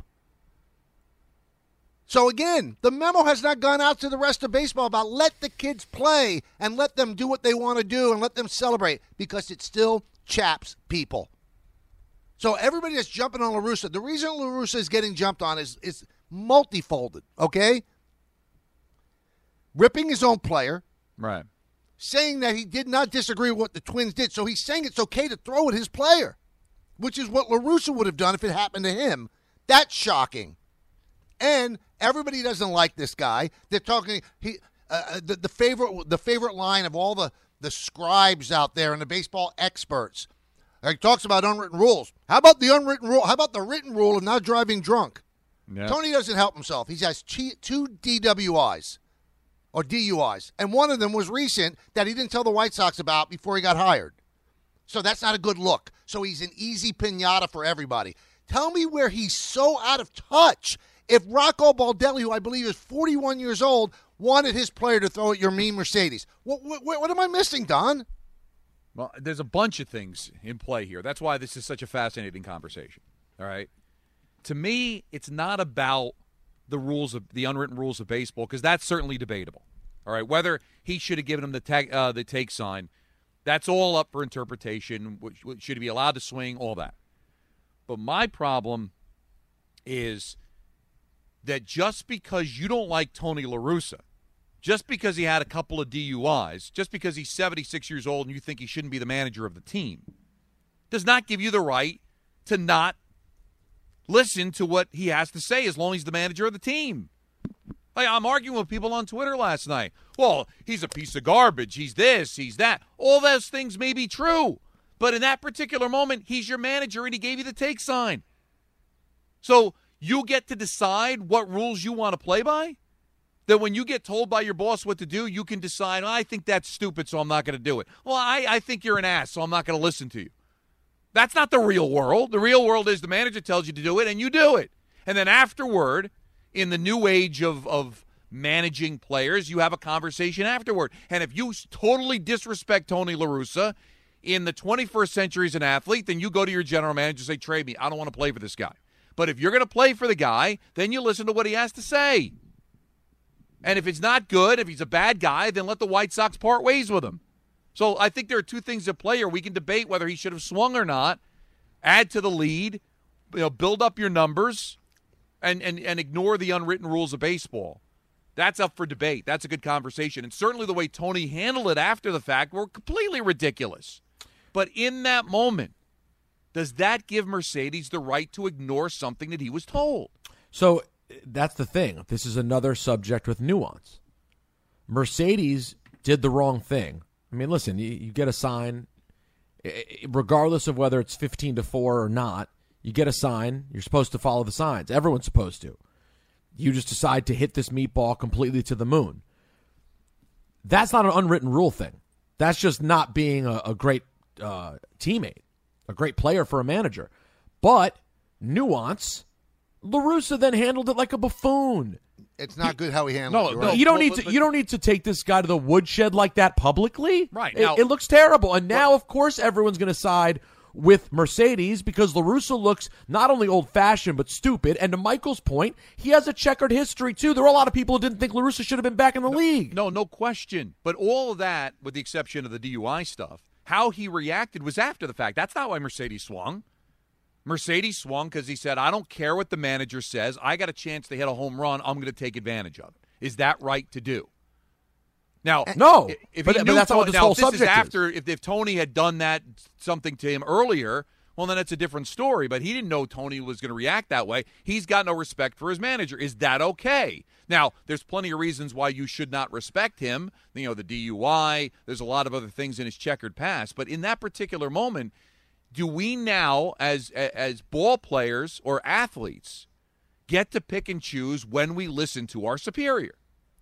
So again, the memo has not gone out to the rest of baseball about let the kids play and let them do what they want to do and let them celebrate, because it still chaps people. So everybody that's jumping on La Russa, the reason La Russa is getting jumped on is multifolded, okay? Ripping his own player. Right. Saying that he did not disagree with what the Twins did. So he's saying it's okay to throw at his player, which is what La Russa would have done if it happened to him. That's shocking. And everybody doesn't like this guy. They're talking the favorite line of all the scribes out there and the baseball experts. He talks about unwritten rules. How about the unwritten rule? How about the written rule of not driving drunk? Yep. Tony doesn't help himself. He has two DWIs or DUIs, and one of them was recent that he didn't tell the White Sox about before he got hired. So that's not a good look. So he's an easy pinata for everybody. Tell me where he's so out of touch. If Rocco Baldelli, who I believe is 41 years old, wanted his player to throw at your mean Mercedes, what am I missing, Don? Well, there's a bunch of things in play here. That's why this is such a fascinating conversation. All right? To me, it's not about the unwritten rules of baseball, because that's certainly debatable. All right? Whether he should have given him the take sign, that's all up for interpretation. Should he be allowed to swing? All that. But my problem is that just because you don't like Tony La Russa, just because he had a couple of DUIs, just because he's 76 years old and you think he shouldn't be the manager of the team, does not give you the right to not listen to what he has to say as long as he's the manager of the team. Like, I'm arguing with people on Twitter last night. Well, he's a piece of garbage. He's this, he's that. All those things may be true. But in that particular moment, he's your manager and he gave you the take sign. So you get to decide what rules you want to play by? That when you get told by your boss what to do, you can decide, I think that's stupid, so I'm not going to do it. Well, I think you're an ass, so I'm not going to listen to you. That's not the real world. The real world is the manager tells you to do it, and you do it. And then afterward, in the new age of managing players, you have a conversation afterward. And if you totally disrespect Tony La Russa in the 21st century as an athlete, then you go to your general manager and say, trade me. I don't want to play for this guy. But if you're going to play for the guy, then you listen to what he has to say. And if it's not good, if he's a bad guy, then let the White Sox part ways with him. So I think there are two things at play here. We can debate whether he should have swung or not, add to the lead, build up your numbers, and ignore the unwritten rules of baseball. That's up for debate. That's a good conversation. And certainly the way Tony handled it after the fact were completely ridiculous. But in that moment, does that give Mercedes the right to ignore something that he was told? So that's the thing. This is another subject with nuance. Mercedes did the wrong thing. I mean, listen, you get a sign, regardless of whether it's 15-4 or not, you get a sign, you're supposed to follow the signs. Everyone's supposed to. You just decide to hit this meatball completely to the moon. That's not an unwritten rule thing. That's just not being a great teammate, a great player for a manager. But nuance, La Russa then handled it like a buffoon. It's not good how he handled it. No, Right? you don't need to take this guy to the woodshed like that publicly. Right. It looks terrible. And now, of course, everyone's going to side with Mercedes because La Russa looks not only old-fashioned but stupid. And to Michael's point, he has a checkered history, too. There are a lot of people who didn't think La Russa should have been back in the league. No question. But all of that, with the exception of the DUI stuff, how he reacted was after the fact. That's not why Mercedes swung. Mercedes swung because he said, I don't care what the manager says. I got a chance to hit a home run. I'm going to take advantage of it. Is that right to do? Now, no. But that's not what this whole subject is. If Tony had done that something to him earlier, well, then it's a different story. But he didn't know Tony was going to react that way. He's got no respect for his manager. Is that okay? Now, there's plenty of reasons why you should not respect him. The DUI. There's a lot of other things in his checkered past. But in that particular moment, do we now, as ball players or athletes, get to pick and choose when we listen to our superior?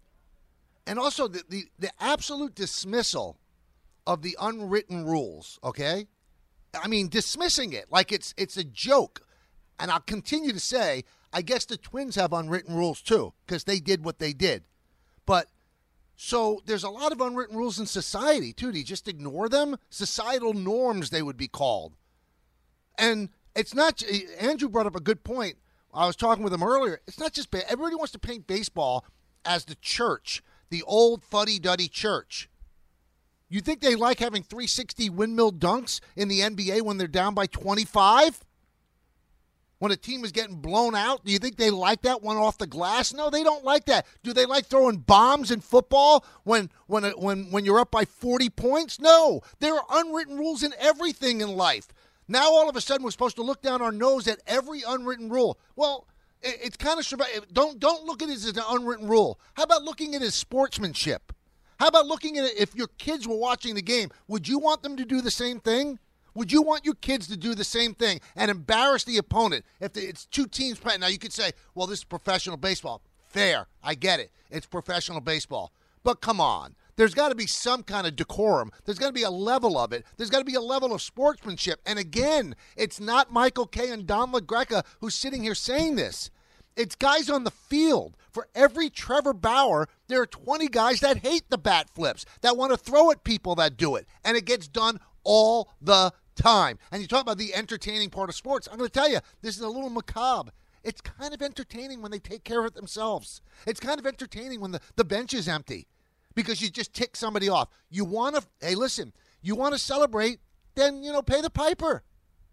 And also the absolute dismissal of the unwritten rules, okay? I mean, dismissing it like it's a joke. And I'll continue to say, I guess the Twins have unwritten rules too, because they did what they did. But so there's a lot of unwritten rules in society too. Do you just ignore them? Societal norms, they would be called. And it's not, Andrew brought up a good point. I was talking with him earlier. It's not just, everybody wants to paint baseball as the church, the old fuddy-duddy church. You think they like having 360 windmill dunks in the NBA when they're down by 25? When a team is getting blown out? Do you think they like that one off the glass? No, they don't like that. Do they like throwing bombs in football when you're up by 40 points? No. There are unwritten rules in everything in life. Now, all of a sudden, we're supposed to look down our nose at every unwritten rule. Well, it's kind of don't look at it as an unwritten rule. How about looking at it as sportsmanship? How about looking at it if your kids were watching the game? Would you want them to do the same thing? Would you want your kids to do the same thing and embarrass the opponent if it's two teams playing? Now, you could say, well, this is professional baseball. Fair. I get it. It's professional baseball. But come on. There's got to be some kind of decorum. There's got to be a level of it. There's got to be a level of sportsmanship. And again, it's not Michael Kay and Don LaGreca who's sitting here saying this. It's guys on the field. For every Trevor Bauer, there are 20 guys that hate the bat flips, that want to throw at people that do it. And it gets done all the time. And you talk about the entertaining part of sports. I'm going to tell you, this is a little macabre. It's kind of entertaining when they take care of it themselves. It's kind of entertaining when the bench is empty. Because you just tick somebody off. You want to, hey, listen, you want to celebrate, then, pay the piper.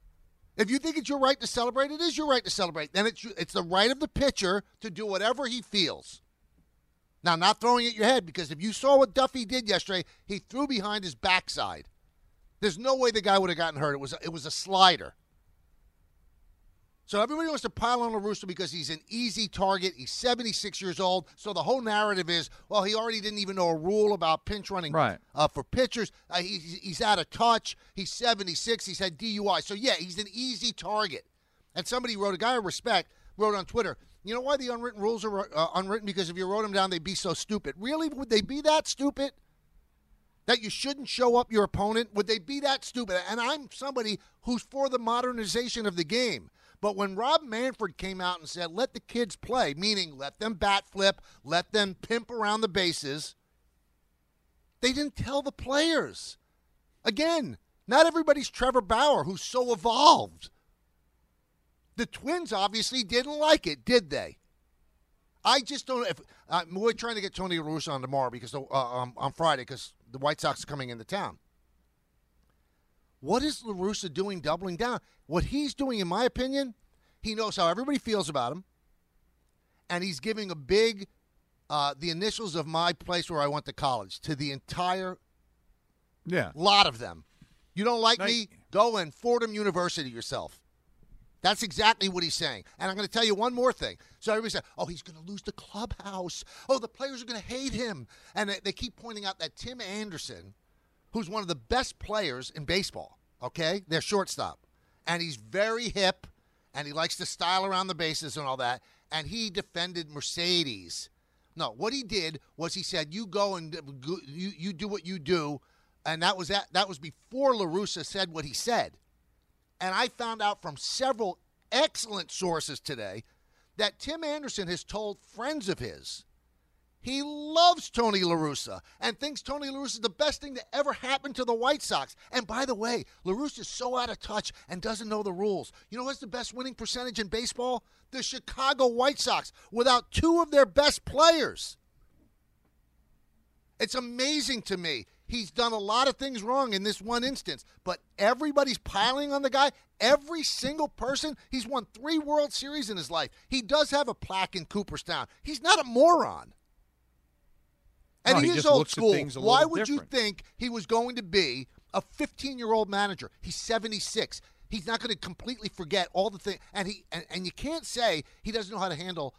If you think it's your right to celebrate, it is your right to celebrate. Then it's the right of the pitcher to do whatever he feels. Now, not throwing at your head, because if you saw what Duffy did yesterday, he threw behind his backside. There's no way the guy would have gotten hurt. It was a slider. So everybody wants to pile on La Russa because he's an easy target. He's 76 years old. So the whole narrative is, well, he already didn't even know a rule about pinch running for pitchers. He's out of touch. He's 76. He's had DUI. So, yeah, he's an easy target. And somebody wrote, a guy I respect, wrote on Twitter, you know why the unwritten rules are unwritten? Because if you wrote them down, they'd be so stupid. Really? Would they be that stupid? That you shouldn't show up your opponent? Would they be that stupid? And I'm somebody who's for the modernization of the game. But when Rob Manfred came out and said, let the kids play, meaning let them bat flip, let them pimp around the bases, they didn't tell the players. Again, not everybody's Trevor Bauer, who's so evolved. The Twins obviously didn't like it, did they? I just don't. We're trying to get Tony La Russa on tomorrow because on Friday because the White Sox are coming into town. What is La Russa doing doubling down? What he's doing, in my opinion, he knows how everybody feels about him, and he's giving a big, the initials of my place where I went to college to the entire lot of them. You don't like me? Go and Fordham University yourself. That's exactly what he's saying. And I'm going to tell you one more thing. So everybody said, oh, he's going to lose the clubhouse. Oh, the players are going to hate him. And they keep pointing out that Tim Anderson, who's one of the best players in baseball, okay? They're shortstop. And he's very hip, and he likes to style around the bases and all that. And he defended Mercedes. No, what he did was he said, you go and you do what you do. And that was before La Russa said what he said. And I found out from several excellent sources today that Tim Anderson has told friends of his he loves Tony La Russa and thinks Tony La Russa is the best thing that ever happened to the White Sox. And by the way, La Russa is so out of touch and doesn't know the rules. You know what's the best winning percentage in baseball? The Chicago White Sox, without two of their best players. It's amazing to me. He's done a lot of things wrong in this one instance, but everybody's piling on the guy. Every single person. He's won 3 World Series in his life. He does have a plaque in Cooperstown. He's not a moron. And he is old school. Why would you think he was going to be a 15-year-old manager? He's 76. He's not going to completely forget all the things. And you can't say he doesn't know how to handle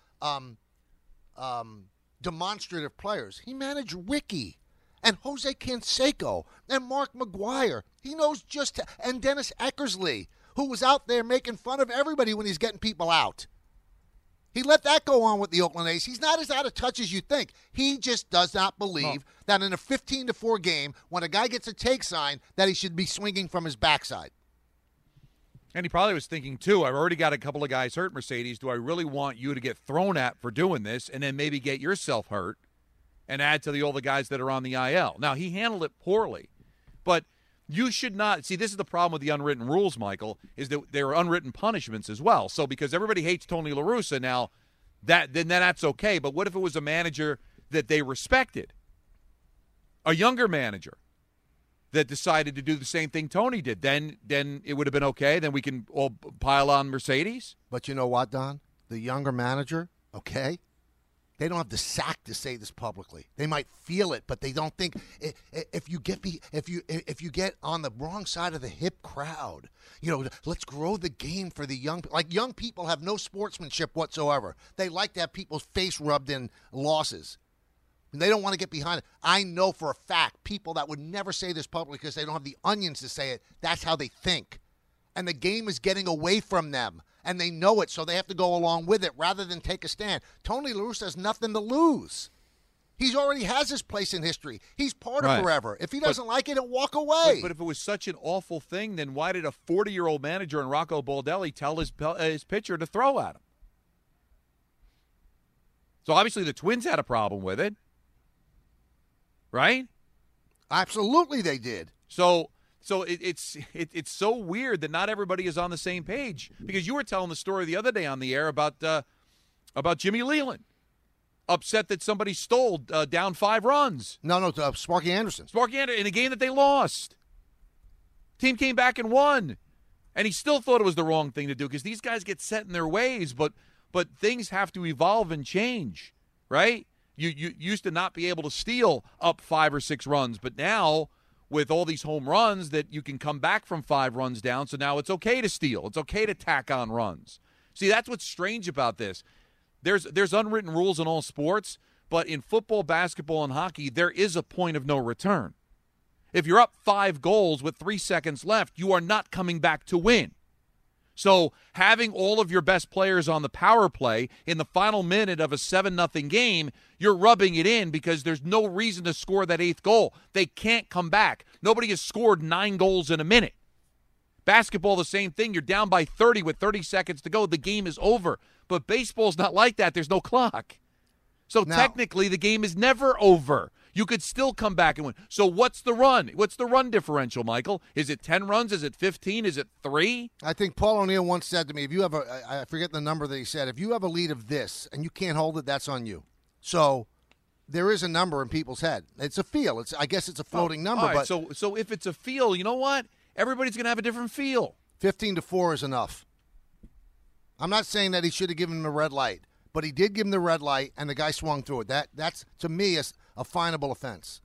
demonstrative players. He managed Ricky and Jose Canseco and Mark McGuire. He knows and Dennis Eckersley, who was out there making fun of everybody when he's getting people out. He let that go on with the Oakland A's. He's not as out of touch as you think. He just does not believe that in a 15-4 game, when a guy gets a take sign, that he should be swinging from his backside. And he probably was thinking, too, I've already got a couple of guys hurt, Mercedes. Do I really want you to get thrown at for doing this and then maybe get yourself hurt and add to all the guys that are on the IL? Now, he handled it poorly, but you should not – see, this is the problem with the unwritten rules, Michael, is that there are unwritten punishments as well. So because everybody hates Tony La Russa now, then that's okay. But what if it was a manager that they respected, a younger manager that decided to do the same thing Tony did? Then it would have been okay. Then we can all pile on Mercedes. But you know what, Don? The younger manager, okay, they don't have the sack to say this publicly. They might feel it, but they don't think if you get on the wrong side of the hip crowd, let's grow the game for the young. Like, young people have no sportsmanship whatsoever. They like to have people's face rubbed in losses. And they don't want to get behind it. I know for a fact people that would never say this publicly because they don't have the onions to say it. That's how they think. And the game is getting away from them. And they know it, so they have to go along with it rather than take a stand. Tony La Russa has nothing to lose. He already has his place in history. He's part of forever. If he doesn't like it, he'll walk away. But if it was such an awful thing, then why did a 40-year-old manager in Rocco Baldelli tell his pitcher to throw at him? So obviously the Twins had a problem with it, right? Absolutely they did. So it's so weird that not everybody is on the same page, because you were telling the story the other day on the air about Jimmy Leland, upset that somebody stole down 5 runs. No, Sparky Anderson. In a game that they lost. Team came back and won, and he still thought it was the wrong thing to do because these guys get set in their ways, but things have to evolve and change, right? You used to not be able to steal up 5 or 6 runs, but now, with all these home runs, that you can come back from 5 runs down, so now it's okay to steal. It's okay to tack on runs. See, that's what's strange about this. There's unwritten rules in all sports, but in football, basketball, and hockey, there is a point of no return. If you're up 5 goals with 3 seconds left, you are not coming back to win. So having all of your best players on the power play in the final minute of a 7-0 game, you're rubbing it in because there's no reason to score that 8th goal. They can't come back. Nobody has scored 9 goals in a minute. Basketball, the same thing. You're down by 30 with 30 seconds to go. The game is over. But baseball's not like that. There's no clock. So technically, the game is never over. You could still come back and win. So what's the run? What's the run differential, Michael? Is it 10 runs? Is it 15? Is it 3? I think Paul O'Neill once said to me, if you have I forget the number that he said, if you have a lead of this and you can't hold it, that's on you. So there is a number in people's head. It's a feel. I guess it's a floating number. All right, but so if it's a feel, you know what? Everybody's going to have a different feel. 15-4 is enough. I'm not saying that he should have given him the red light, but he did give him the red light, and the guy swung through it. That's to me, a finable offense.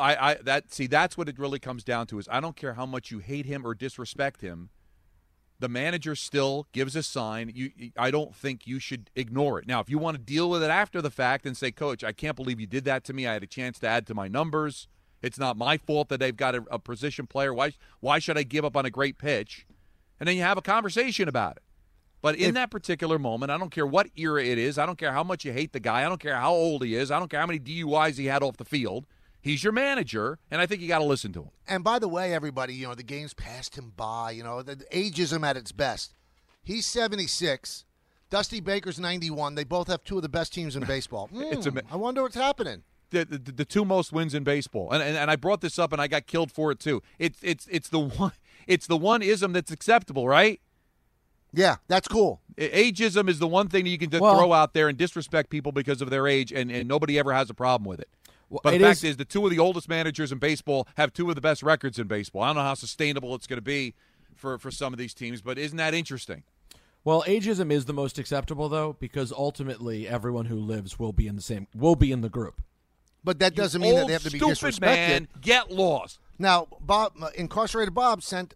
That's what it really comes down to is I don't care how much you hate him or disrespect him. The manager still gives a sign. I don't think you should ignore it. Now, if you want to deal with it after the fact and say, Coach, I can't believe you did that to me. I had a chance to add to my numbers. It's not my fault that they've got a position player. Why should I give up on a great pitch? And then you have a conversation about it. But in that particular moment, I don't care what era it is. I don't care how much you hate the guy. I don't care how old he is. I don't care how many DUIs he had off the field. He's your manager, and I think you got to listen to him. And by the way, everybody, the game's passed him by. The ageism at its best. He's 76. Dusty Baker's 91. They both have 2 of the best teams in baseball. I wonder what's happening. The 2 most wins in baseball, and I brought this up, and I got killed for it too. It's the one ism that's acceptable, right? Yeah, that's cool. Ageism is the one thing that you can throw out there and disrespect people because of their age, and nobody ever has a problem with it. But the fact is, the 2 of the oldest managers in baseball have 2 of the best records in baseball. I don't know how sustainable it's going to be for some of these teams, but isn't that interesting? Well, ageism is the most acceptable, though, because ultimately everyone who lives will be in the group. But that doesn't mean that they have to be disrespected. Man, get lost. Now, Incarcerated Bob sent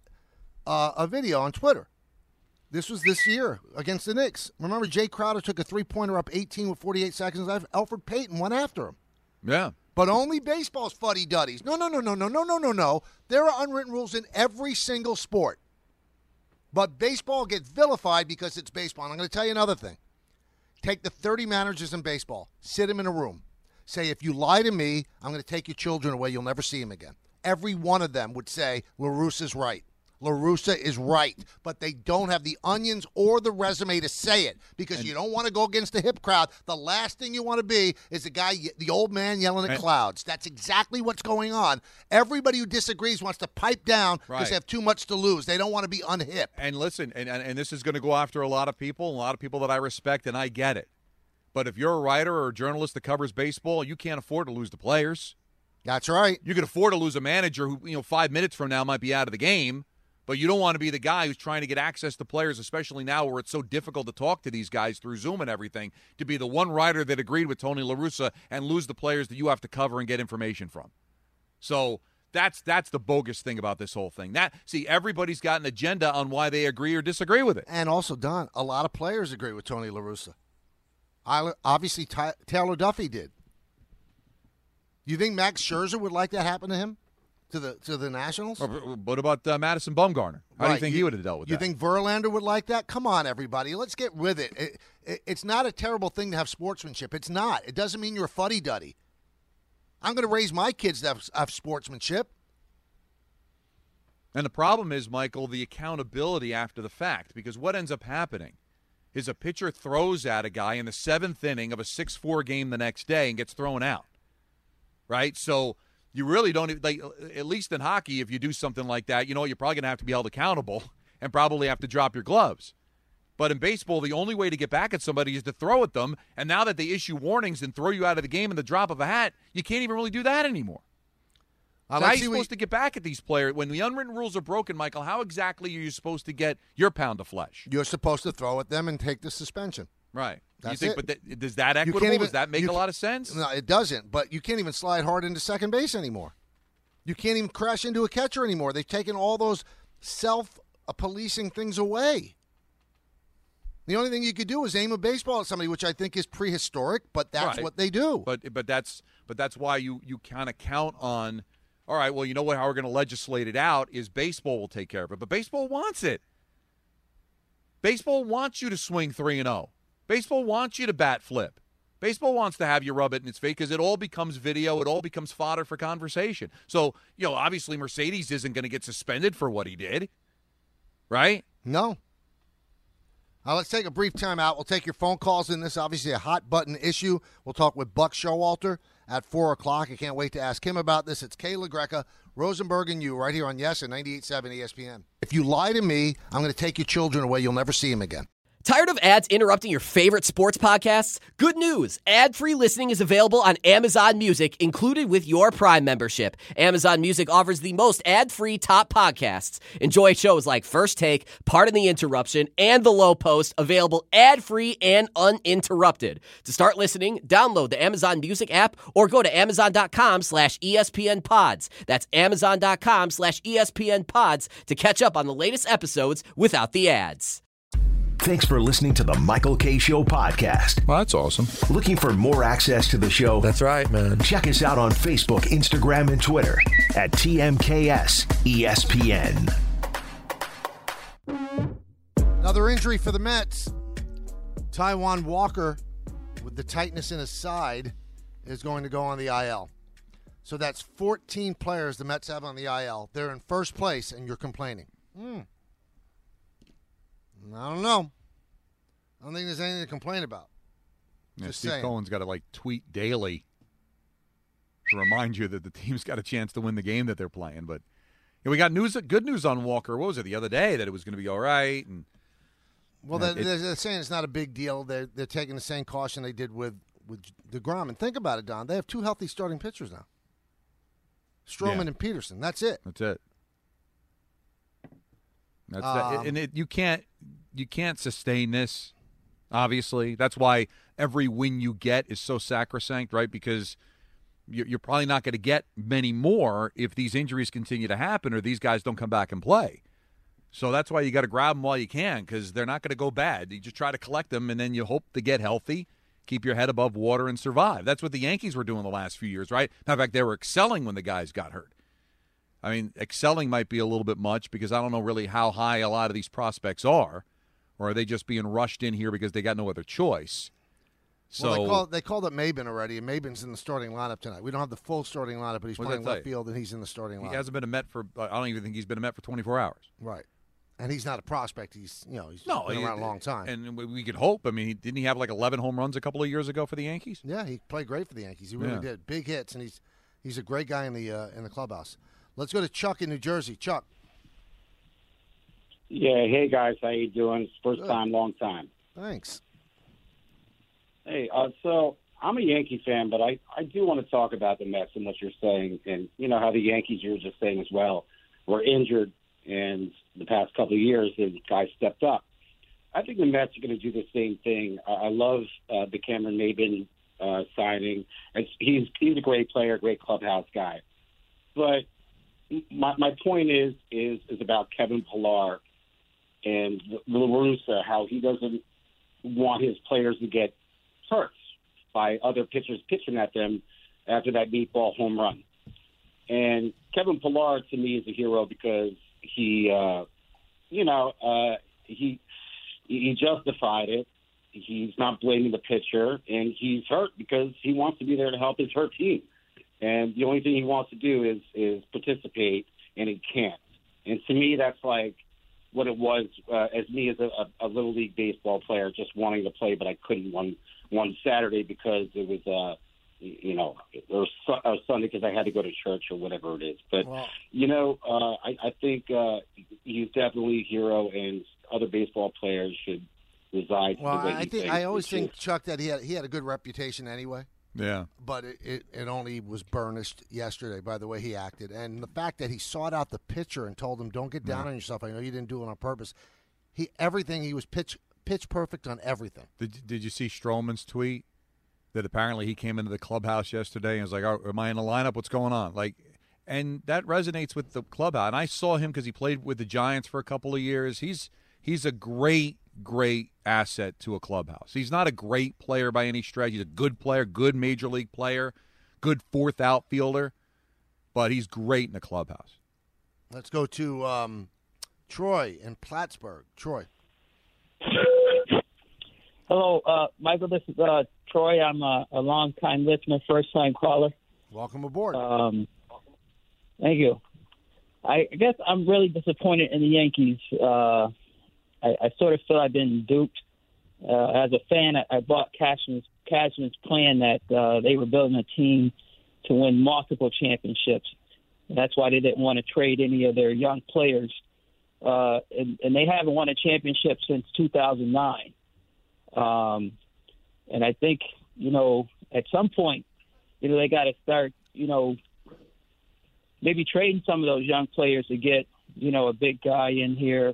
a video on Twitter. This was this year against the Knicks. Remember, Jay Crowder took a 3-pointer up 18 with 48 seconds left. Alfred Payton went after him. Yeah. But only baseball's fuddy-duddies. No. There are unwritten rules in every single sport. But baseball gets vilified because it's baseball. And I'm going to tell you another thing. Take the 30 managers in baseball. Sit them in a room. Say, if you lie to me, I'm going to take your children away. You'll never see them again. Every one of them would say, La Russa's right. La Russa is right, but they don't have the onions or the resume to say it because you don't want to go against the hip crowd. The last thing you want to be is the old man yelling at clouds. That's exactly what's going on. Everybody who disagrees wants to pipe down because they have too much to lose. They don't want to be unhip. And listen, and this is going to go after a lot of people that I respect, and I get it. But if you're a writer or a journalist that covers baseball, you can't afford to lose the players. That's right. You can afford to lose a manager who 5 minutes from now might be out of the game. But you don't want to be the guy who's trying to get access to players, especially now where it's so difficult to talk to these guys through Zoom and everything, to be the one writer that agreed with Tony La Russa and lose the players that you have to cover and get information from. So that's the bogus thing about this whole thing. Everybody's got an agenda on why they agree or disagree with it. And also, Don, a lot of players agree with Tony La Russa. Obviously, Taylor Duffy did. Do you think Max Scherzer would like that happen to him? To the Nationals? What about Madison Bumgarner? How do you think he would have dealt with that? You think Verlander would like that? Come on, everybody. Let's get with it. It's not a terrible thing to have sportsmanship. It's not. It doesn't mean you're a fuddy-duddy. I'm going to raise my kids to have sportsmanship. And the problem is, Michael, the accountability after the fact. Because what ends up happening is a pitcher throws at a guy in the 7th inning of a 6-4 game the next day and gets thrown out. Right? So you really don't, at least in hockey, if you do something like that, you're probably going to have to be held accountable and probably have to drop your gloves. But in baseball, the only way to get back at somebody is to throw at them. And now that they issue warnings and throw you out of the game in the drop of a hat, you can't even really do that anymore. So how are you supposed to get back at these players? When the unwritten rules are broken, Michael, how exactly are you supposed to get your pound of flesh? You're supposed to throw at them and take the suspension. Right. That's it. But does that equitable? Does that make a lot of sense? No, it doesn't. But you can't even slide hard into second base anymore. You can't even crash into a catcher anymore. They've taken all those self-policing things away. The only thing you could do is aim a baseball at somebody, which I think is prehistoric, but that's Right. what they do. But that's why you kind of count on, all right, well, you know what, how we're going to legislate it out is baseball will take care of it. But baseball wants it. Baseball wants you to swing 3-0. Baseball wants you to bat flip. Baseball wants to have you rub it in its face because it all becomes video. It all becomes fodder for conversation. So, obviously Mercedes isn't going to get suspended for what he did, right? No. Let's take a brief time out. We'll take your phone calls in this, obviously a hot-button issue. We'll talk with Buck Showalter at 4 o'clock. I can't wait to ask him about this. It's Kay LaGreca, Rosenberg, and you right here on Yes and 98.7 ESPN. If you lie to me, I'm going to take your children away. You'll never see them again. Tired of ads interrupting your favorite sports podcasts? Good news. Ad-free listening is available on Amazon Music, included with your Prime membership. Amazon Music offers the most ad-free top podcasts. Enjoy shows like First Take, Pardon the Interruption, and The Low Post, available ad-free and uninterrupted. To start listening, download the Amazon Music app or go to amazon.com/ESPN Pods. That's amazon.com/ESPN Pods to catch up on the latest episodes without the ads. Thanks for listening to the Michael Kay Show podcast. Well, that's awesome. Looking for more access to the show? That's right, man. Check us out on Facebook, Instagram, and Twitter at TMKS ESPN. Another injury for the Mets. Taijuan Walker, with the tightness in his side, is going to go on the IL. So that's 14 players the Mets have on the IL. They're in first place, and you're complaining. I don't know. I don't think there's anything to complain about. Yeah, Just Steve saying. Cohen's got to tweet daily to remind you that the team's got a chance to win the game that they're playing. But we got good news on Walker. What was it the other day that it was going to be all right? And Well, they're saying it's not a big deal. They're taking the same caution they did with DeGrom. And think about it, Don. They have two healthy starting pitchers now. Stroman and Peterson. That's it. That's it. You can't sustain this. Obviously, that's why every win you get is so sacrosanct, right? Because you're probably not going to get many more if these injuries continue to happen or these guys don't come back and play. So that's why you got to grab them while you can because they're not going to go bad. You just try to collect them, and then you hope to get healthy, keep your head above water, and survive. That's what the Yankees were doing the last few years, right? Matter of fact, they were excelling when the guys got hurt. I mean, excelling might be a little bit much because I don't know really how high a lot of these prospects are, or are they just being rushed in here because they got no other choice? So Well, they called up Maben already, and Maben's in the starting lineup tonight. We don't have the full starting lineup, but he's playing left field, and he's in the starting lineup. He hasn't been a Met for I don't even think he's been a Met for 24 hours. Right. And he's not a prospect. He's been around a long time. And we could hope. I mean, didn't he have like 11 home runs a couple of years ago for the Yankees? Yeah, he played great for the Yankees. He really did. Big hits, and he's a great guy in the clubhouse. Let's go to Chuck in New Jersey. Chuck. Yeah, hey guys, how you doing? First time, long time. Thanks. Hey, so I'm a Yankee fan, but I do want to talk about the Mets and what you're saying, and you know how the Yankees, you were just saying as well, were injured in the past couple of years, and guys stepped up. I think the Mets are going to do the same thing. I love the Cameron Maben signing. He's a great player, great clubhouse guy, but my point is about Kevin Pillar and La Russa, how he doesn't want his players to get hurt by other pitchers pitching at them after that meatball home run. And Kevin Pillar, to me, is a hero because he justified it. He's not blaming the pitcher, and he's hurt because he wants to be there to help his hurt team. And the only thing he wants to do is participate, and he can't. And to me, that's like what it was as me as a Little League baseball player, just wanting to play, but I couldn't one Saturday because it was, or Sunday because I had to go to church or whatever it is. But, I think he's definitely a hero, and other baseball players should reside Well, the way I always think, Chuck, that he had a good reputation anyway. Yeah. But it only was burnished yesterday by the way he acted. And the fact that he sought out the pitcher and told him, don't get down on yourself. I know you didn't do it on purpose. He was pitch perfect on everything. Did you see Stroman's tweet that apparently he came into the clubhouse yesterday and was like, am I in the lineup? What's going on? And that resonates with the clubhouse. And I saw him because he played with the Giants for a couple of years. He's a great great asset to a clubhouse. He's not a great player by any stretch. He's a good player, good major league player, good fourth outfielder, but he's great in the clubhouse. Let's go to Troy in Plattsburgh. Troy. Hello, Michael. This is Troy. I'm a long-time listener, first-time caller. Welcome aboard. Thank you. I guess I'm really disappointed in the Yankees. I sort of feel I've been duped. As a fan, I bought Cashman's plan that they were building a team to win multiple championships. That's why they didn't want to trade any of their young players. And they haven't won a championship since 2009. And I think, at some point, they got to start, maybe trading some of those young players to get, a big guy in here.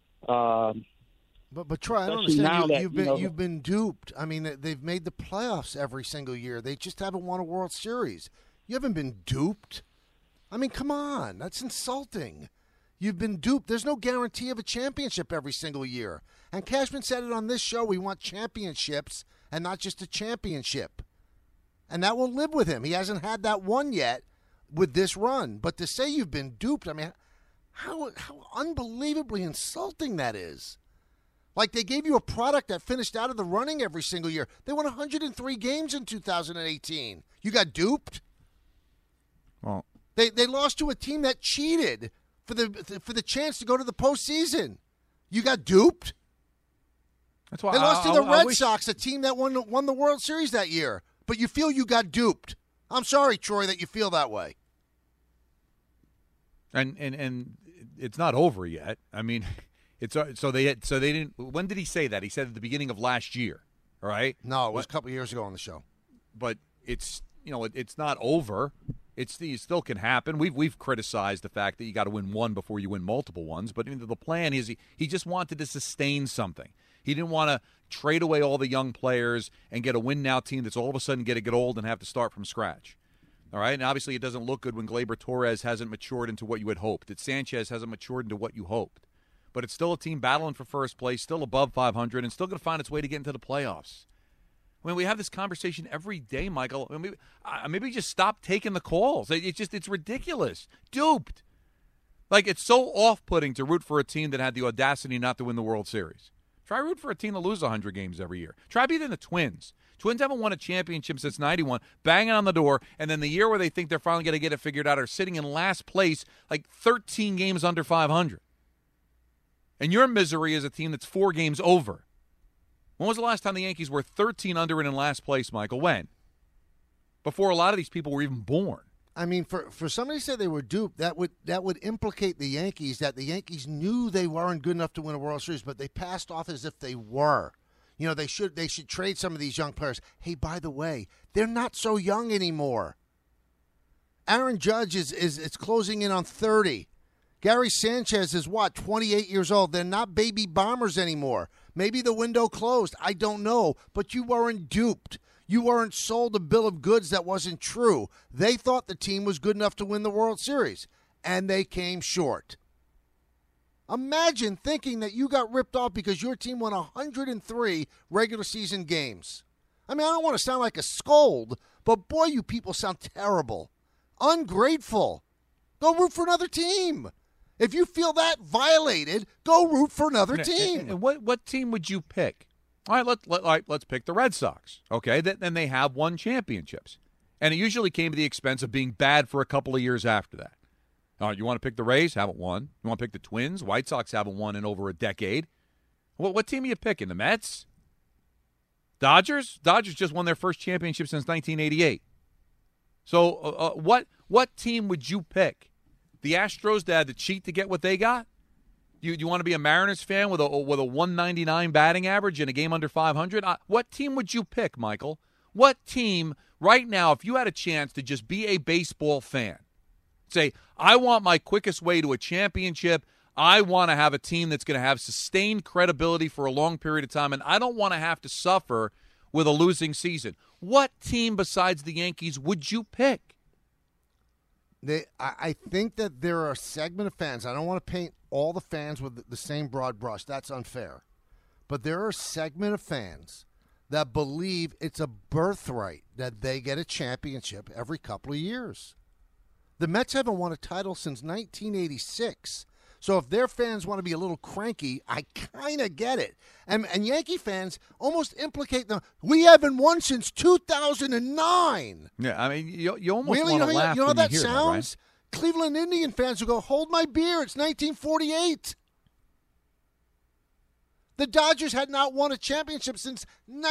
But Troy, I don't understand. You've been duped. I mean, they've made the playoffs every single year. They just haven't won a World Series. You haven't been duped. I mean, come on. That's insulting. You've been duped. There's no guarantee of a championship every single year. And Cashman said it on this show. We want championships and not just a championship. And that will live with him. He hasn't had that one yet with this run. But to say you've been duped, I mean, how unbelievably insulting that is. Like they gave you a product that finished out of the running every single year. They won 103 games in 2018. You got duped? Well, they lost to a team that cheated for the chance to go to the postseason. You got duped? That's why they lost to the Red Sox, a team that won the World Series that year. But you feel you got duped. I'm sorry, Troy, that you feel that way. And it's not over yet. I mean, so they didn't. When did he say that? He said at the beginning of last year, right? No, it was a couple of years ago on the show. But it's it's not over. It still can happen. We've criticized the fact that you got to win one before you win multiple ones. But the plan is he just wanted to sustain something. He didn't want to trade away all the young players and get a win-now team that's all of a sudden going to get old and have to start from scratch. All right? And obviously it doesn't look good when Gleyber Torres hasn't matured into what you had hoped, that Sanchez hasn't matured into what you hoped. But it's still a team battling for first place, still above 500, and still going to find its way to get into the playoffs. I mean, we have this conversation every day, Michael. I mean, maybe just stop taking the calls. It's ridiculous. Duped. Like, it's so off-putting to root for a team that had the audacity not to win the World Series. Try root for a team that loses 100 games every year. Try beating the Twins. Twins haven't won a championship since 91, banging on the door, and then the year where they think they're finally going to get it figured out are sitting in last place, like 13 games under 500. And your misery is a team that's 4 games over. When was the last time the Yankees were 13 under and in last place, Michael? When? Before a lot of these people were even born. I mean, for somebody to say they were duped, that would implicate the Yankees, that the Yankees knew they weren't good enough to win a World Series, but they passed off as if they were. They should trade some of these young players. Hey, by the way, they're not so young anymore. Aaron Judge is closing in on 30. Gary Sanchez is 28 years old. They're not baby bombers anymore. Maybe the window closed. I don't know. But you weren't duped. You weren't sold a bill of goods that wasn't true. They thought the team was good enough to win the World Series, and they came short. Imagine thinking that you got ripped off because your team won 103 regular season games. I mean, I don't want to sound like a scold, but boy, you people sound terrible. Ungrateful. Go root for another team. If you feel that violated, go root for another team. And what team would you pick? All right, let's pick the Red Sox. Okay, then they have won championships. And it usually came at the expense of being bad for a couple of years after that. You want to pick the Rays? Haven't won. You want to pick the Twins? White Sox haven't won in over a decade. What team are you picking? The Mets? Dodgers? Dodgers just won their first championship since 1988. So what team would you pick? The Astros that had to cheat to get what they got? You want to be a Mariners fan with a 199 batting average in a game under 500? What team would you pick, Michael? What team right now, if you had a chance to just be a baseball fan, say, I want my quickest way to a championship. I want to have a team that's going to have sustained credibility for a long period of time, and I don't want to have to suffer with a losing season. What team besides the Yankees would you pick? I think that there are a segment of fans. I don't want to paint all the fans with the same broad brush. That's unfair. but there are a segment of fans that believe it's a birthright that they get a championship every couple of years. The Mets haven't won a title since 1986. So if their fans want to be a little cranky, I kind of get it. And Yankee fans almost implicate them. We haven't won since 2009. Yeah, I mean, you almost really? want to laugh You know when how that you hear sounds? that, right? Cleveland Indian fans will go, hold my beer, it's 1948. The Dodgers had not won a championship since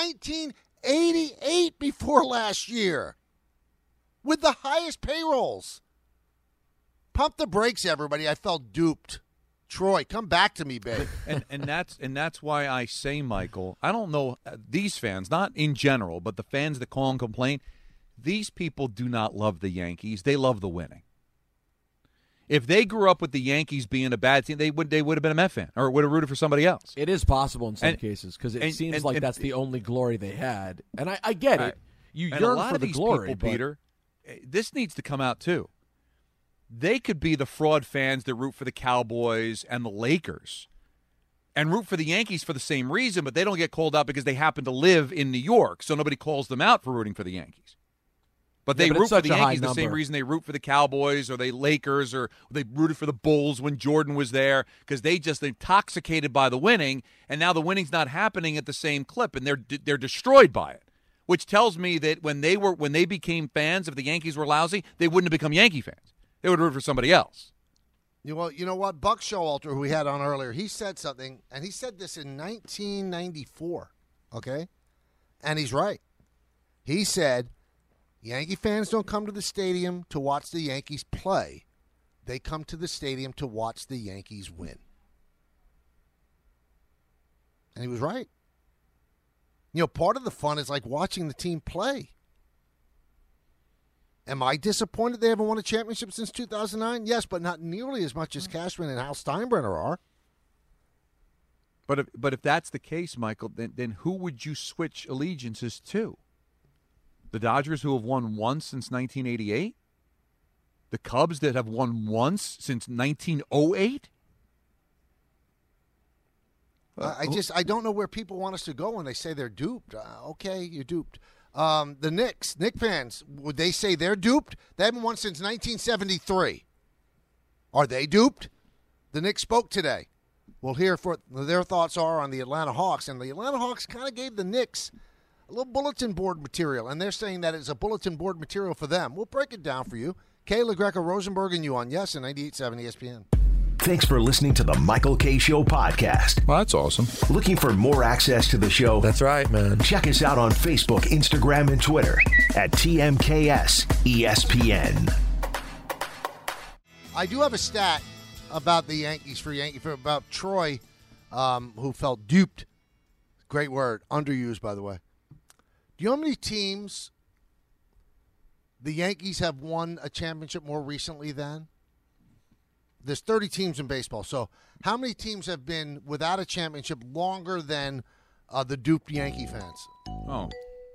1988 before last year with the highest payrolls. Pump the brakes, everybody. I felt duped. Troy, come back to me, babe. and that's why I say, Michael, I don't know these fans, not in general, but the fans that call and complain, these people do not love the Yankees. They love the winning. If they grew up with the Yankees being a bad team, they would have been a Met fan or would have rooted for somebody else. It is possible in some cases because it seems like that's the only glory they had. And I get it. You and yearn a lot for of the these glory, people, but Peter, this needs to come out too. They could be the fraud fans that root for the Cowboys and the Lakers and root for the Yankees for the same reason, but they don't get called out because they happen to live in New York, so nobody calls them out for rooting for the Yankees. But they root for the Yankees the same reason they root for the Cowboys or the Lakers or they rooted for the Bulls when Jordan was there because they just intoxicated by the winning, and now the winning's not happening at the same clip, and they're destroyed by it, which tells me that when they became fans, if the Yankees were lousy, they wouldn't have become Yankee fans. They would root for somebody else. Well, you know what? Buck Showalter, who we had on earlier, he said something, and he said this in 1994, okay? And he's right. He said, Yankee fans don't come to the stadium to watch the Yankees play. They come to the stadium to watch the Yankees win. And he was right. You know, part of the fun is like watching the team play. Am I disappointed they haven't won a championship since 2009? Yes, but not nearly as much as Cashman and Hal Steinbrenner are. But if that's the case, Michael, then who would you switch allegiances to? The Dodgers, who have won once since 1988? The Cubs that have won once since 1908? I don't know where people want us to go when they say they're duped. Okay, you're duped. The Knicks fans, would they say they're duped? They haven't won since 1973. Are they duped? The Knicks spoke today. We'll hear what their thoughts are on the Atlanta Hawks. And the Atlanta Hawks kind of gave the Knicks a little bulletin board material, and they're saying that it's a bulletin board material for them. We'll break it down for you. Kayla Greco, Rosenberg, and you on Yes and 98.7 ESPN. Thanks for listening to the Michael K. Show podcast. Well, that's awesome. Looking for more access to the show? That's right, man. Check us out on Facebook, Instagram, and Twitter at TMKS ESPN. I do have a stat about the Yankees about Troy, who felt duped. Great word, underused, by the way. Do you know how many teams the Yankees have won a championship more recently than? There's 30 teams in baseball. So how many teams have been without a championship longer than the duped Yankee fans? Oh.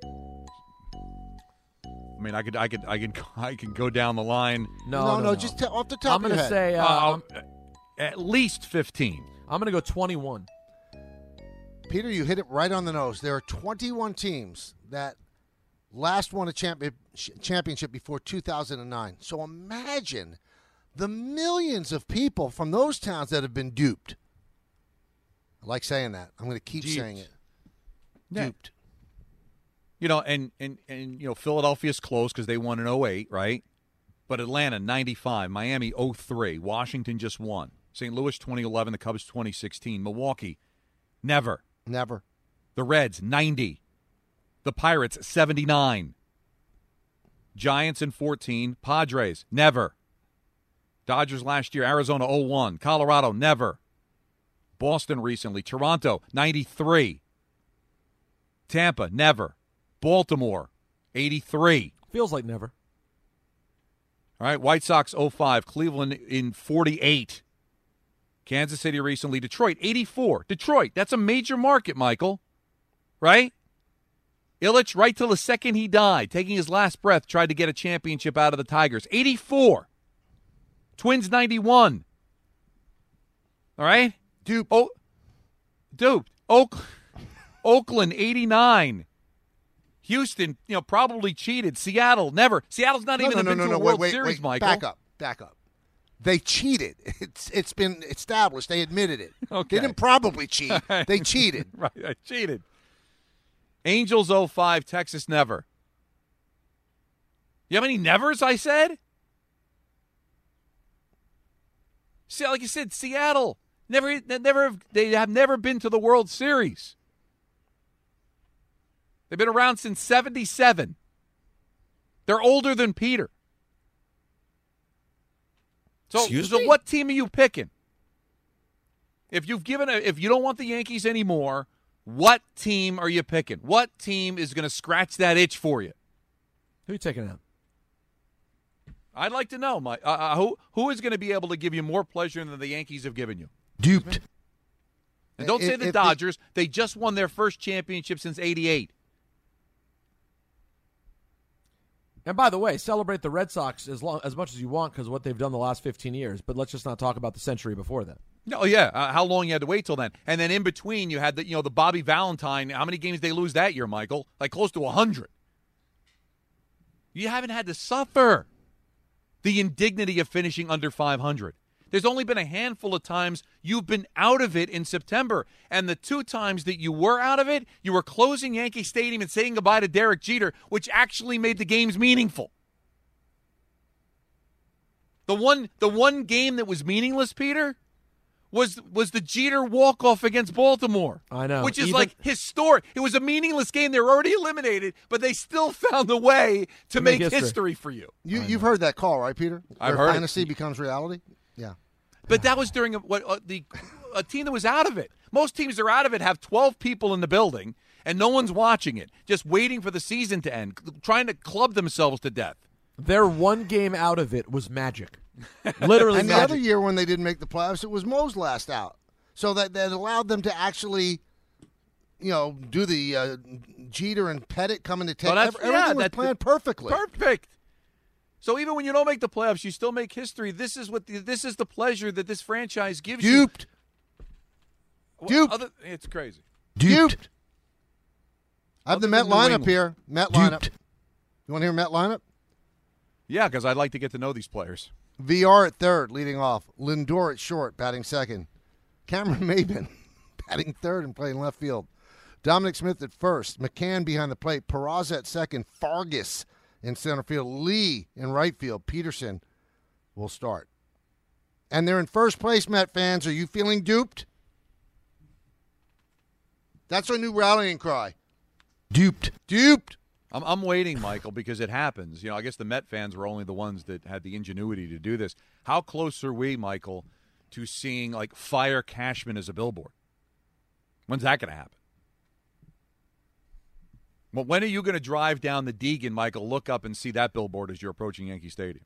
I mean, I can go down the line. No. Just off the top I'm of your gonna head. say at least 15. I'm going to go 21. Peter, you hit it right on the nose. There are 21 teams that last won a championship before 2009. So imagine the millions of people from those towns that have been duped. I like saying that. I'm going to keep saying it. Yeah. Duped. You know, and Philadelphia's close because they won in 08, right? But Atlanta, 95. Miami, 03. Washington just won. St. Louis, 2011. The Cubs, 2016. Milwaukee, never. Never. The Reds, 90. The Pirates, 79. Giants in 14. Padres, never. Dodgers last year. Arizona, 01. Colorado, never. Boston recently. Toronto, 93. Tampa, never. Baltimore, 83. Feels like never. All right, White Sox, 05. Cleveland in 48. Kansas City recently. Detroit, 84. Detroit, that's a major market, Michael. Right? Illich, right till the second he died, taking his last breath, tried to get a championship out of the Tigers. 84. Twins, 91. All right? Duped. Oh, duped. Oakland 89. Houston, probably cheated. Seattle never. Seattle's not even been to a World Series, Michael. Back up. They cheated. It's been established. They admitted it. Okay. They didn't probably cheat. They cheated. Right, I cheated. Angels 05, Texas never. You know how many nevers I said? See, like you said, Seattle they have never been to the World Series. They've been around since 77. They're older than Peter. So what team are you picking? If you don't want the Yankees anymore, what team are you picking? What team is going to scratch that itch for you? Who are you taking out? I'd like to know, Mike. Who is going to be able to give you more pleasure than the Yankees have given you? Duped. And don't say the Dodgers. They just won their first championship since '88. And by the way, celebrate the Red Sox as much as you want because of what they've done the last 15 years. But let's just not talk about the century before that. No, yeah. How long you had to wait till then? And then in between, you had the Bobby Valentine. How many games did they lose that year, Michael? Like close to 100. You haven't had to suffer the indignity of finishing under 500. There's only been a handful of times you've been out of it in September. And the 2 times that you were out of it, you were closing Yankee Stadium and saying goodbye to Derek Jeter, which actually made the games meaningful. The one game that was meaningless, Peter, was the Jeter walk-off against Baltimore. I know. Which is like historic. It was a meaningless game. They were already eliminated, but they still found a way to make history for you. You've heard that call, right, Peter? I've Where heard fantasy becomes reality? Yeah. But that was during a team that was out of it. Most teams that are out of it have 12 people in the building, and no one's watching it, just waiting for the season to end, trying to club themselves to death. Their one game out of it was magic. Literally and magic. the other year when they didn't make the playoffs, it was Mo's last out. So that allowed them to actually, do the Jeter and Pettit coming to take. Everything was planned perfectly. Perfect. So even when you don't make the playoffs, you still make history. This is the pleasure that this franchise gives you. Duped. It's crazy. Duped. I have the Met lineup here. Met lineup. You want to hear Met lineup? Yeah, because I'd like to get to know these players. VR at third, leading off. Lindor at short, batting second. Cameron Maybin batting third and playing left field. Dominic Smith at first. McCann behind the plate. Peraza at second. Fargas in center field. Lee in right field. Peterson will start. And they're in first place, Met fans. Are you feeling duped? That's our new rallying cry. Duped. I'm waiting, Michael, because it happens. I guess the Met fans were only the ones that had the ingenuity to do this. How close are we, Michael, to seeing, fire Cashman as a billboard? When's that going to happen? Well, when are you going to drive down the Deegan, Michael, look up and see that billboard as you're approaching Yankee Stadium?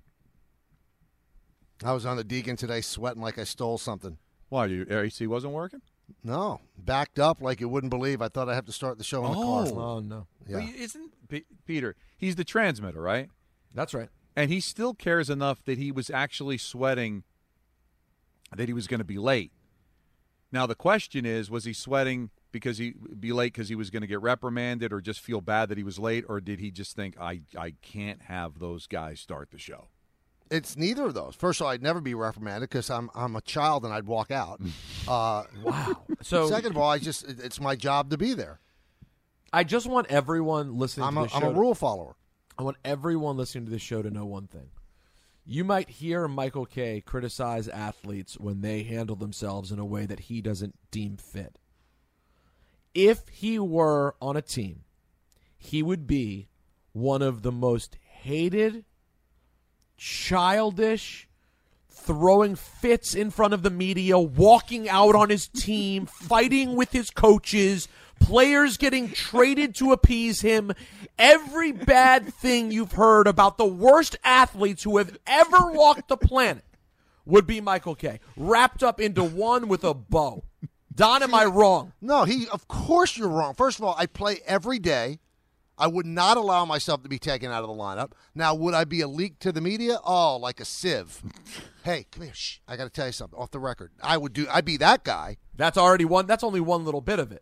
I was on the Deegan today sweating like I stole something. Why, your AC wasn't working? No, backed up like you wouldn't believe. I thought I'd have to start the show in the car. Oh, no. Yeah. Well, isn't Peter, he's the transmitter, right? That's right. And he still cares enough that he was actually sweating that he was going to be late. Now, the question is, was he sweating because he'd be late because he was going to get reprimanded or just feel bad that he was late, or did he just think, I can't have those guys start the show? It's neither of those. First of all, I'd never be reprimanded because I'm a child and I'd walk out. Wow. So second of all, it's my job to be there. I just want everyone listening to this show. I'm a rule follower. I want everyone listening to this show to know one thing. You might hear Michael Kay criticize athletes when they handle themselves in a way that he doesn't deem fit. If he were on a team, he would be one of the most hated, childish, throwing fits in front of the media, walking out on his team, fighting with his coaches, players getting traded to appease him. Every bad thing you've heard about the worst athletes who have ever walked the planet would be Michael Kay, wrapped up into one with a bow. Don, am I wrong? No, of course you're wrong. First of all, I play every day. I would not allow myself to be taken out of the lineup. Now, would I be a leak to the media? Oh, like a sieve. Hey, come here. Shh. I got to tell you something off the record. I'd be that guy. That's only one little bit of it.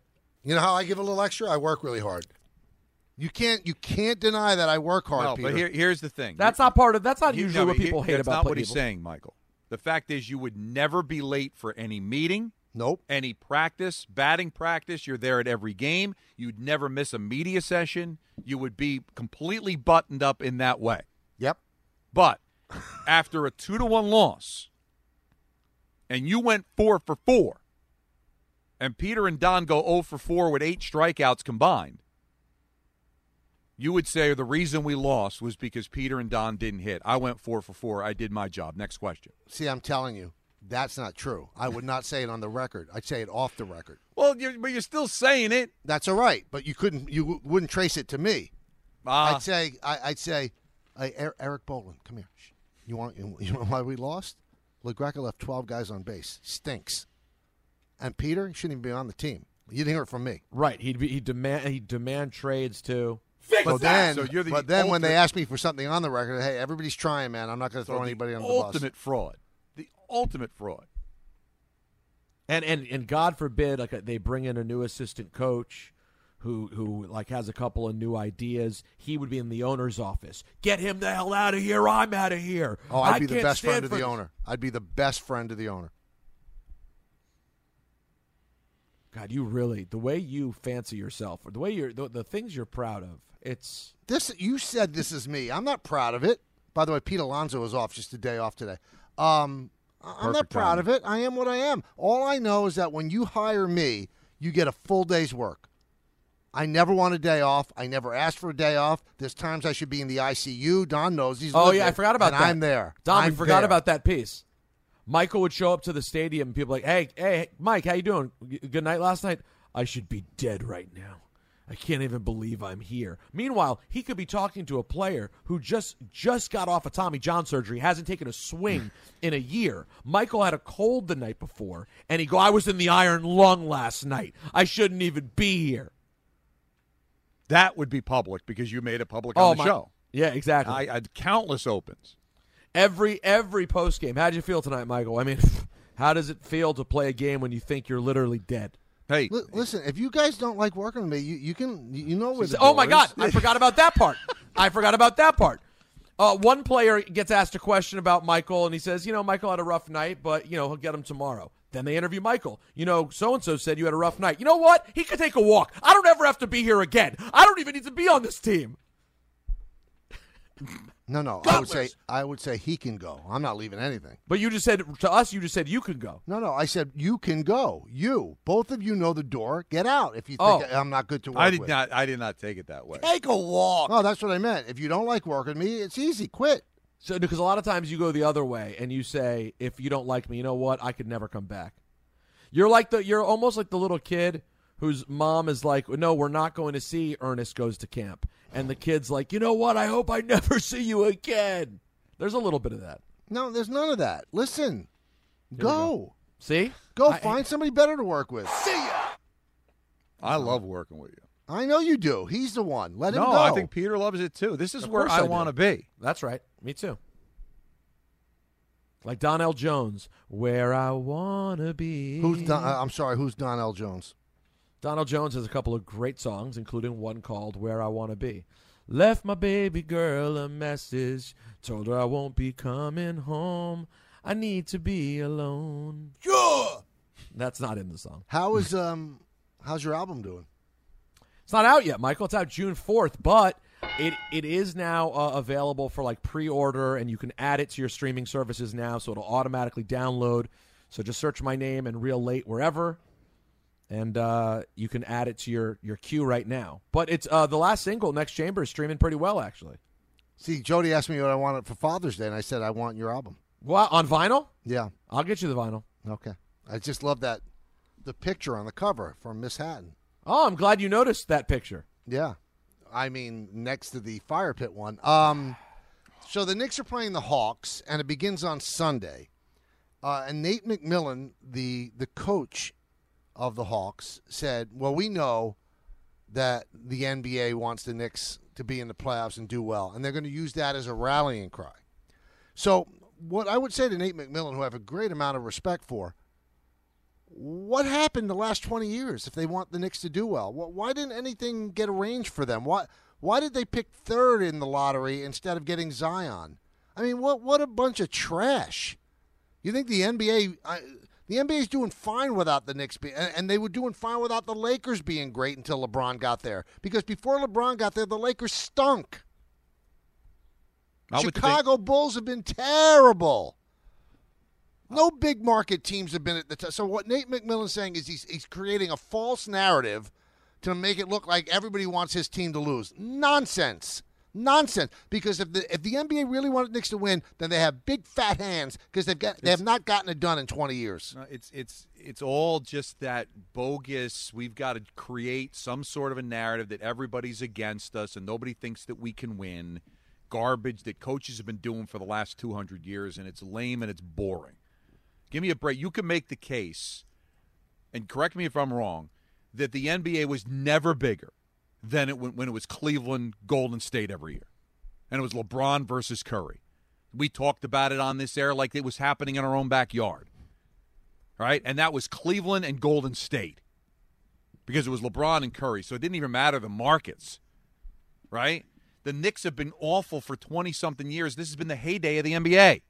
You know how I give a little extra? I work really hard. You can't deny that I work hard, No, Peter. but here's the thing. That's not usually what people hate That's about not what people. he's saying, Michael. The fact is you would never be late for any meeting. Nope. Any practice, batting practice. You're there at every game. You'd never miss a media session. You would be completely buttoned up in that way. Yep. But after a 2-1 loss, and you went 4 for 4, and Peter and Don go 0 for 4 with 8 strikeouts combined, you would say the reason we lost was because Peter and Don didn't hit. I went 4 for 4. I did my job. Next question. See, I'm telling you, that's not true. I would not say it on the record. I'd say it off the record. Well, but you're still saying it. That's all right, but you wouldn't trace it to me. I'd say, hey, Eric Boland, come here. You want why we lost? LaGreca left 12 guys on base. Stinks. And Peter, he shouldn't even be on the team. You didn't hear it from me. Right. He'd demand trades too. But then when they ask me for something on the record, hey, everybody's trying, man. I'm not going to throw anybody under the bus. Ultimate fraud. The ultimate fraud. And God forbid, like they bring in a new assistant coach who like has a couple of new ideas. He would be in the owner's office. Get him the hell out of here. I'm out of here. Oh, I'd be the best friend of the owner. I'd be the best friend of the owner. God, you really, the way you fancy yourself, or the way the things you're proud of, it's this. You said this is me. I'm not proud of it. By the way, Pete Alonso was off just a day off today. I'm not proud of it. I am what I am. All I know is that when you hire me, you get a full day's work. I never want a day off. I never asked for a day off. There's times I should be in the ICU. Don knows he's. Oh yeah, I forgot about that. that. I'm there. Don, we forgot about that piece. Michael would show up to the stadium and people like, hey, Mike, how you doing? Good night last night? I should be dead right now. I can't even believe I'm here. Meanwhile, he could be talking to a player who just got off of Tommy John surgery, hasn't taken a swing in a year. Michael had a cold the night before, and he go, I was in the iron lung last night. I shouldn't even be here. That would be public because you made it public on the show. Yeah, exactly. I had countless opens. Every post game. How'd you feel tonight, Michael? I mean, how does it feel to play a game when you think you're literally dead? Hey, listen. If you guys don't like working with me, you know where the Oh my door is. God! I forgot about that part. One player gets asked a question about Michael, and he says, Michael had a rough night, but he'll get him tomorrow. Then they interview Michael. So and so said you had a rough night. You know what? He could take a walk. I don't ever have to be here again. I don't even need to be on this team. No. I would say he can go. I'm not leaving anything. But you just said to us, you can go. No. I said you can go. Both of you know the door. Get out if you think I'm not good to work with. I did not take it that way. Take a walk. Oh, that's what I meant. If you don't like working with me, it's easy. Quit. So because a lot of times you go the other way and you say, if you don't like me, you know what? I could never come back. You're almost like the little kid whose mom is like, no, we're not going to see Ernest Goes to Camp. And the kid's like, you know what? I hope I never see you again. There's a little bit of that. No, there's none of that. Listen, go. See? Find somebody better to work with. See ya. I love working with you. I know you do. He's the one. Let him go. No, I think Peter loves it too. This is where I want to be. That's right. Me too. Like Donnell Jones, where I want to be. Who's Donnell Jones? Donnell Jones has a couple of great songs, including one called Where I Want to Be. Left my baby girl a message, told her I won't be coming home. I need to be alone. Sure. That's not in the song. How's your album doing? It's not out yet, Michael. It's out June 4th, but it is now available for like pre-order, and you can add it to your streaming services now, so it'll automatically download. So just search my name and Real Late wherever. And you can add it to your queue right now. But it's the last single, Next Chamber, is streaming pretty well, actually. See, Jody asked me what I wanted for Father's Day, and I said I want your album. What, on vinyl? Yeah. I'll get you the vinyl. Okay. I just love the picture on the cover from Miss Hatton. Oh, I'm glad you noticed that picture. Yeah. I mean, next to the fire pit one. So the Knicks are playing the Hawks, and it begins on Sunday. And Nate McMillan, the coach of the Hawks, said, well, we know that the NBA wants the Knicks to be in the playoffs and do well, and they're going to use that as a rallying cry. So what I would say to Nate McMillan, who I have a great amount of respect for, what happened the last 20 years if they want the Knicks to do well? Why didn't anything get arranged for them? Why did they pick third in the lottery instead of getting Zion? I mean, what a bunch of trash. You think the NBA is doing fine without the Knicks, and they were doing fine without the Lakers being great until LeBron got there. Because before LeBron got there, the Lakers stunk. Chicago Bulls have been terrible. No big market teams have been at the top. So what Nate McMillan's saying is he's creating a false narrative to make it look like everybody wants his team to lose. Nonsense. Because if the NBA really wanted Knicks to win, then they have big fat hands because they have not gotten it done in 20 years. It's all just that bogus. We've got to create some sort of a narrative that everybody's against us and nobody thinks that we can win. Garbage that coaches have been doing for the last 200 years, and it's lame and it's boring. Give me a break. You can make the case, and correct me if I'm wrong, that the NBA was never bigger than when it was Cleveland, Golden State every year. And it was LeBron versus Curry. We talked about it on this air like it was happening in our own backyard. Right? And that was Cleveland and Golden State because it was LeBron and Curry. So it didn't even matter the markets. Right? The Knicks have been awful for 20-something years. This has been the heyday of the NBA.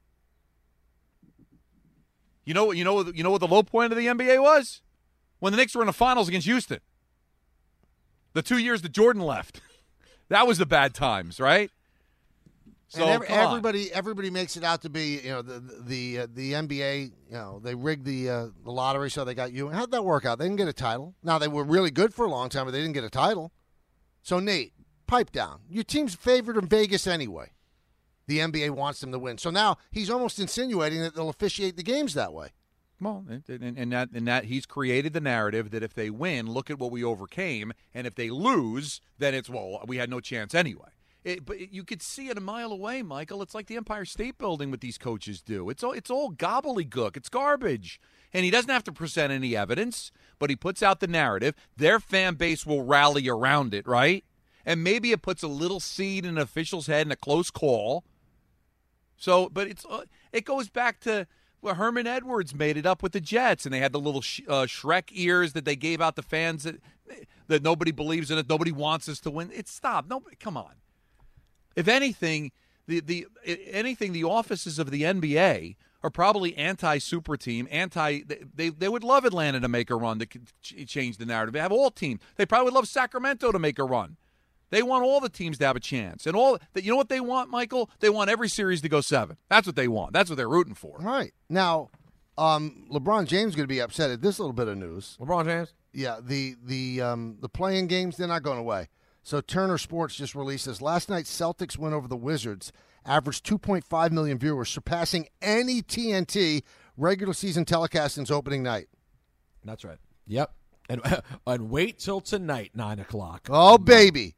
You know what the low point of the NBA was? When the Knicks were in the finals against Houston. The 2 years that Jordan left. That was the bad times, right? So and everybody makes it out to be, the NBA, they rigged the lottery so they got you. How'd that work out? They didn't get a title. Now, they were really good for a long time, but they didn't get a title. So, Nate, pipe down. Your team's favored in Vegas anyway. The NBA wants them to win. So now he's almost insinuating that they'll officiate the games that way. Well, and that he's created the narrative that if they win, look at what we overcame, and if they lose, then it's, we had no chance anyway. But you could see it a mile away, Michael. It's like the Empire State Building, what these coaches do. It's all gobbledygook. It's garbage. And he doesn't have to present any evidence, but he puts out the narrative. Their fan base will rally around it, right? And maybe it puts a little seed in an official's head in a close call. So, but it goes back to Herman Edwards made it up with the Jets, and they had the little Shrek ears that they gave out to fans that nobody believes in it. Nobody wants us to win. Come on. If anything, the offices of the NBA are probably anti-super team, they would love Atlanta to make a run to change the narrative. They have all teams. They probably would love Sacramento to make a run. They want all the teams to have a chance. And you know what they want, Michael? They want every series to go 7. That's what they want. That's what they're rooting for. Right. Now, LeBron James is going to be upset at this little bit of news. LeBron James? Yeah, the play-in games, they're not going away. So Turner Sports just released this. Last night's Celtics win over the Wizards averaged 2.5 million viewers, surpassing any TNT regular season telecast since opening night. That's right. Yep. And wait till tonight, 9 o'clock. Oh, baby.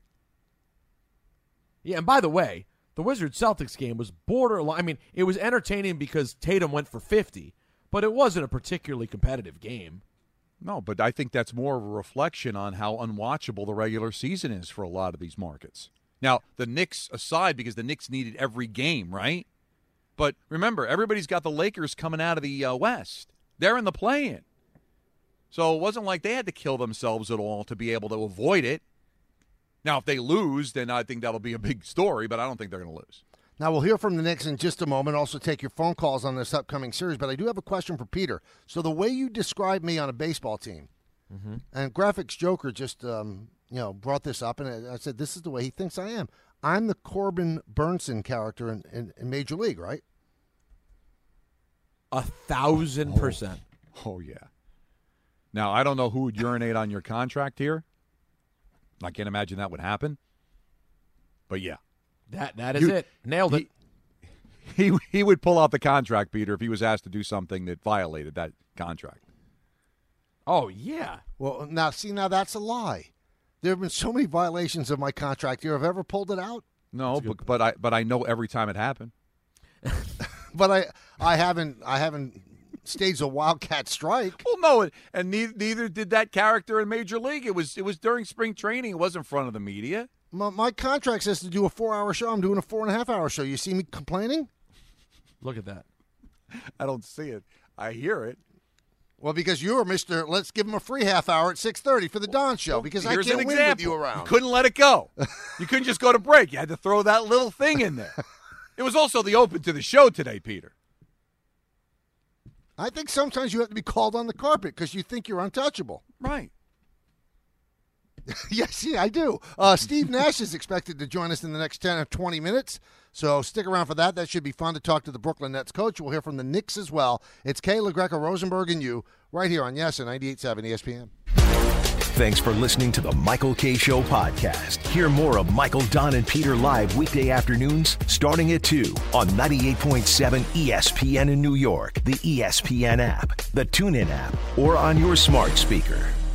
Yeah, and by the way, the Wizards-Celtics game was borderline. I mean, it was entertaining because Tatum went for 50, but it wasn't a particularly competitive game. No, but I think that's more of a reflection on how unwatchable the regular season is for a lot of these markets. Now, the Knicks aside, because the Knicks needed every game, right? But remember, everybody's got the Lakers coming out of the West. They're in the play-in. So it wasn't like they had to kill themselves at all to be able to avoid it. Now, if they lose, then I think that'll be a big story, but I don't think they're going to lose. Now, we'll hear from the Knicks in just a moment, also take your phone calls on this upcoming series, but I do have a question for Peter. So the way you describe me on a baseball team, and Graphics Joker just brought this up, and I said this is the way he thinks I am. I'm the Corbin Burnson character in Major League, right? 1,000%. Oh, yeah. Now, I don't know who would urinate on your contract here. I can't imagine that would happen. But, yeah. That is it. Nailed it. He would pull out the contract, Peter, if he was asked to do something that violated that contract. Oh, yeah. Well, now that's a lie. There have been so many violations of my contract here. Have I ever pulled it out? No, but I know every time it happened. But I haven't staged a wildcat strike. Well, no, and neither did that character in Major League. It was during spring training. It wasn't in front of the media. My contract says to do a 4-hour show. I'm doing a 4.5-hour show. You see me complaining? Look at that. I don't see it. I hear it. Well, because you're Mr. Let's give him a free half hour at 6:30 for the Don Show, because I Here's can't an win example. with you around. You couldn't let it go. You couldn't just go to break. You had to throw that little thing in there. It was also the open to the show today, Peter. I think sometimes you have to be called on the carpet because you think you're untouchable. Right. Yes, yeah, I do. Steve Nash is expected to join us in the next 10 or 20 minutes, so stick around for that. That should be fun to talk to the Brooklyn Nets coach. We'll hear from the Knicks as well. It's Kay, LaGreca, Rosenberg, and you right here on Yes and 98.7 ESPN. Thanks for listening to the Michael Kay Show podcast. Hear more of Michael, Don, and Peter live weekday afternoons starting at 2 on 98.7 ESPN in New York, the ESPN app, the TuneIn app, or on your smart speaker.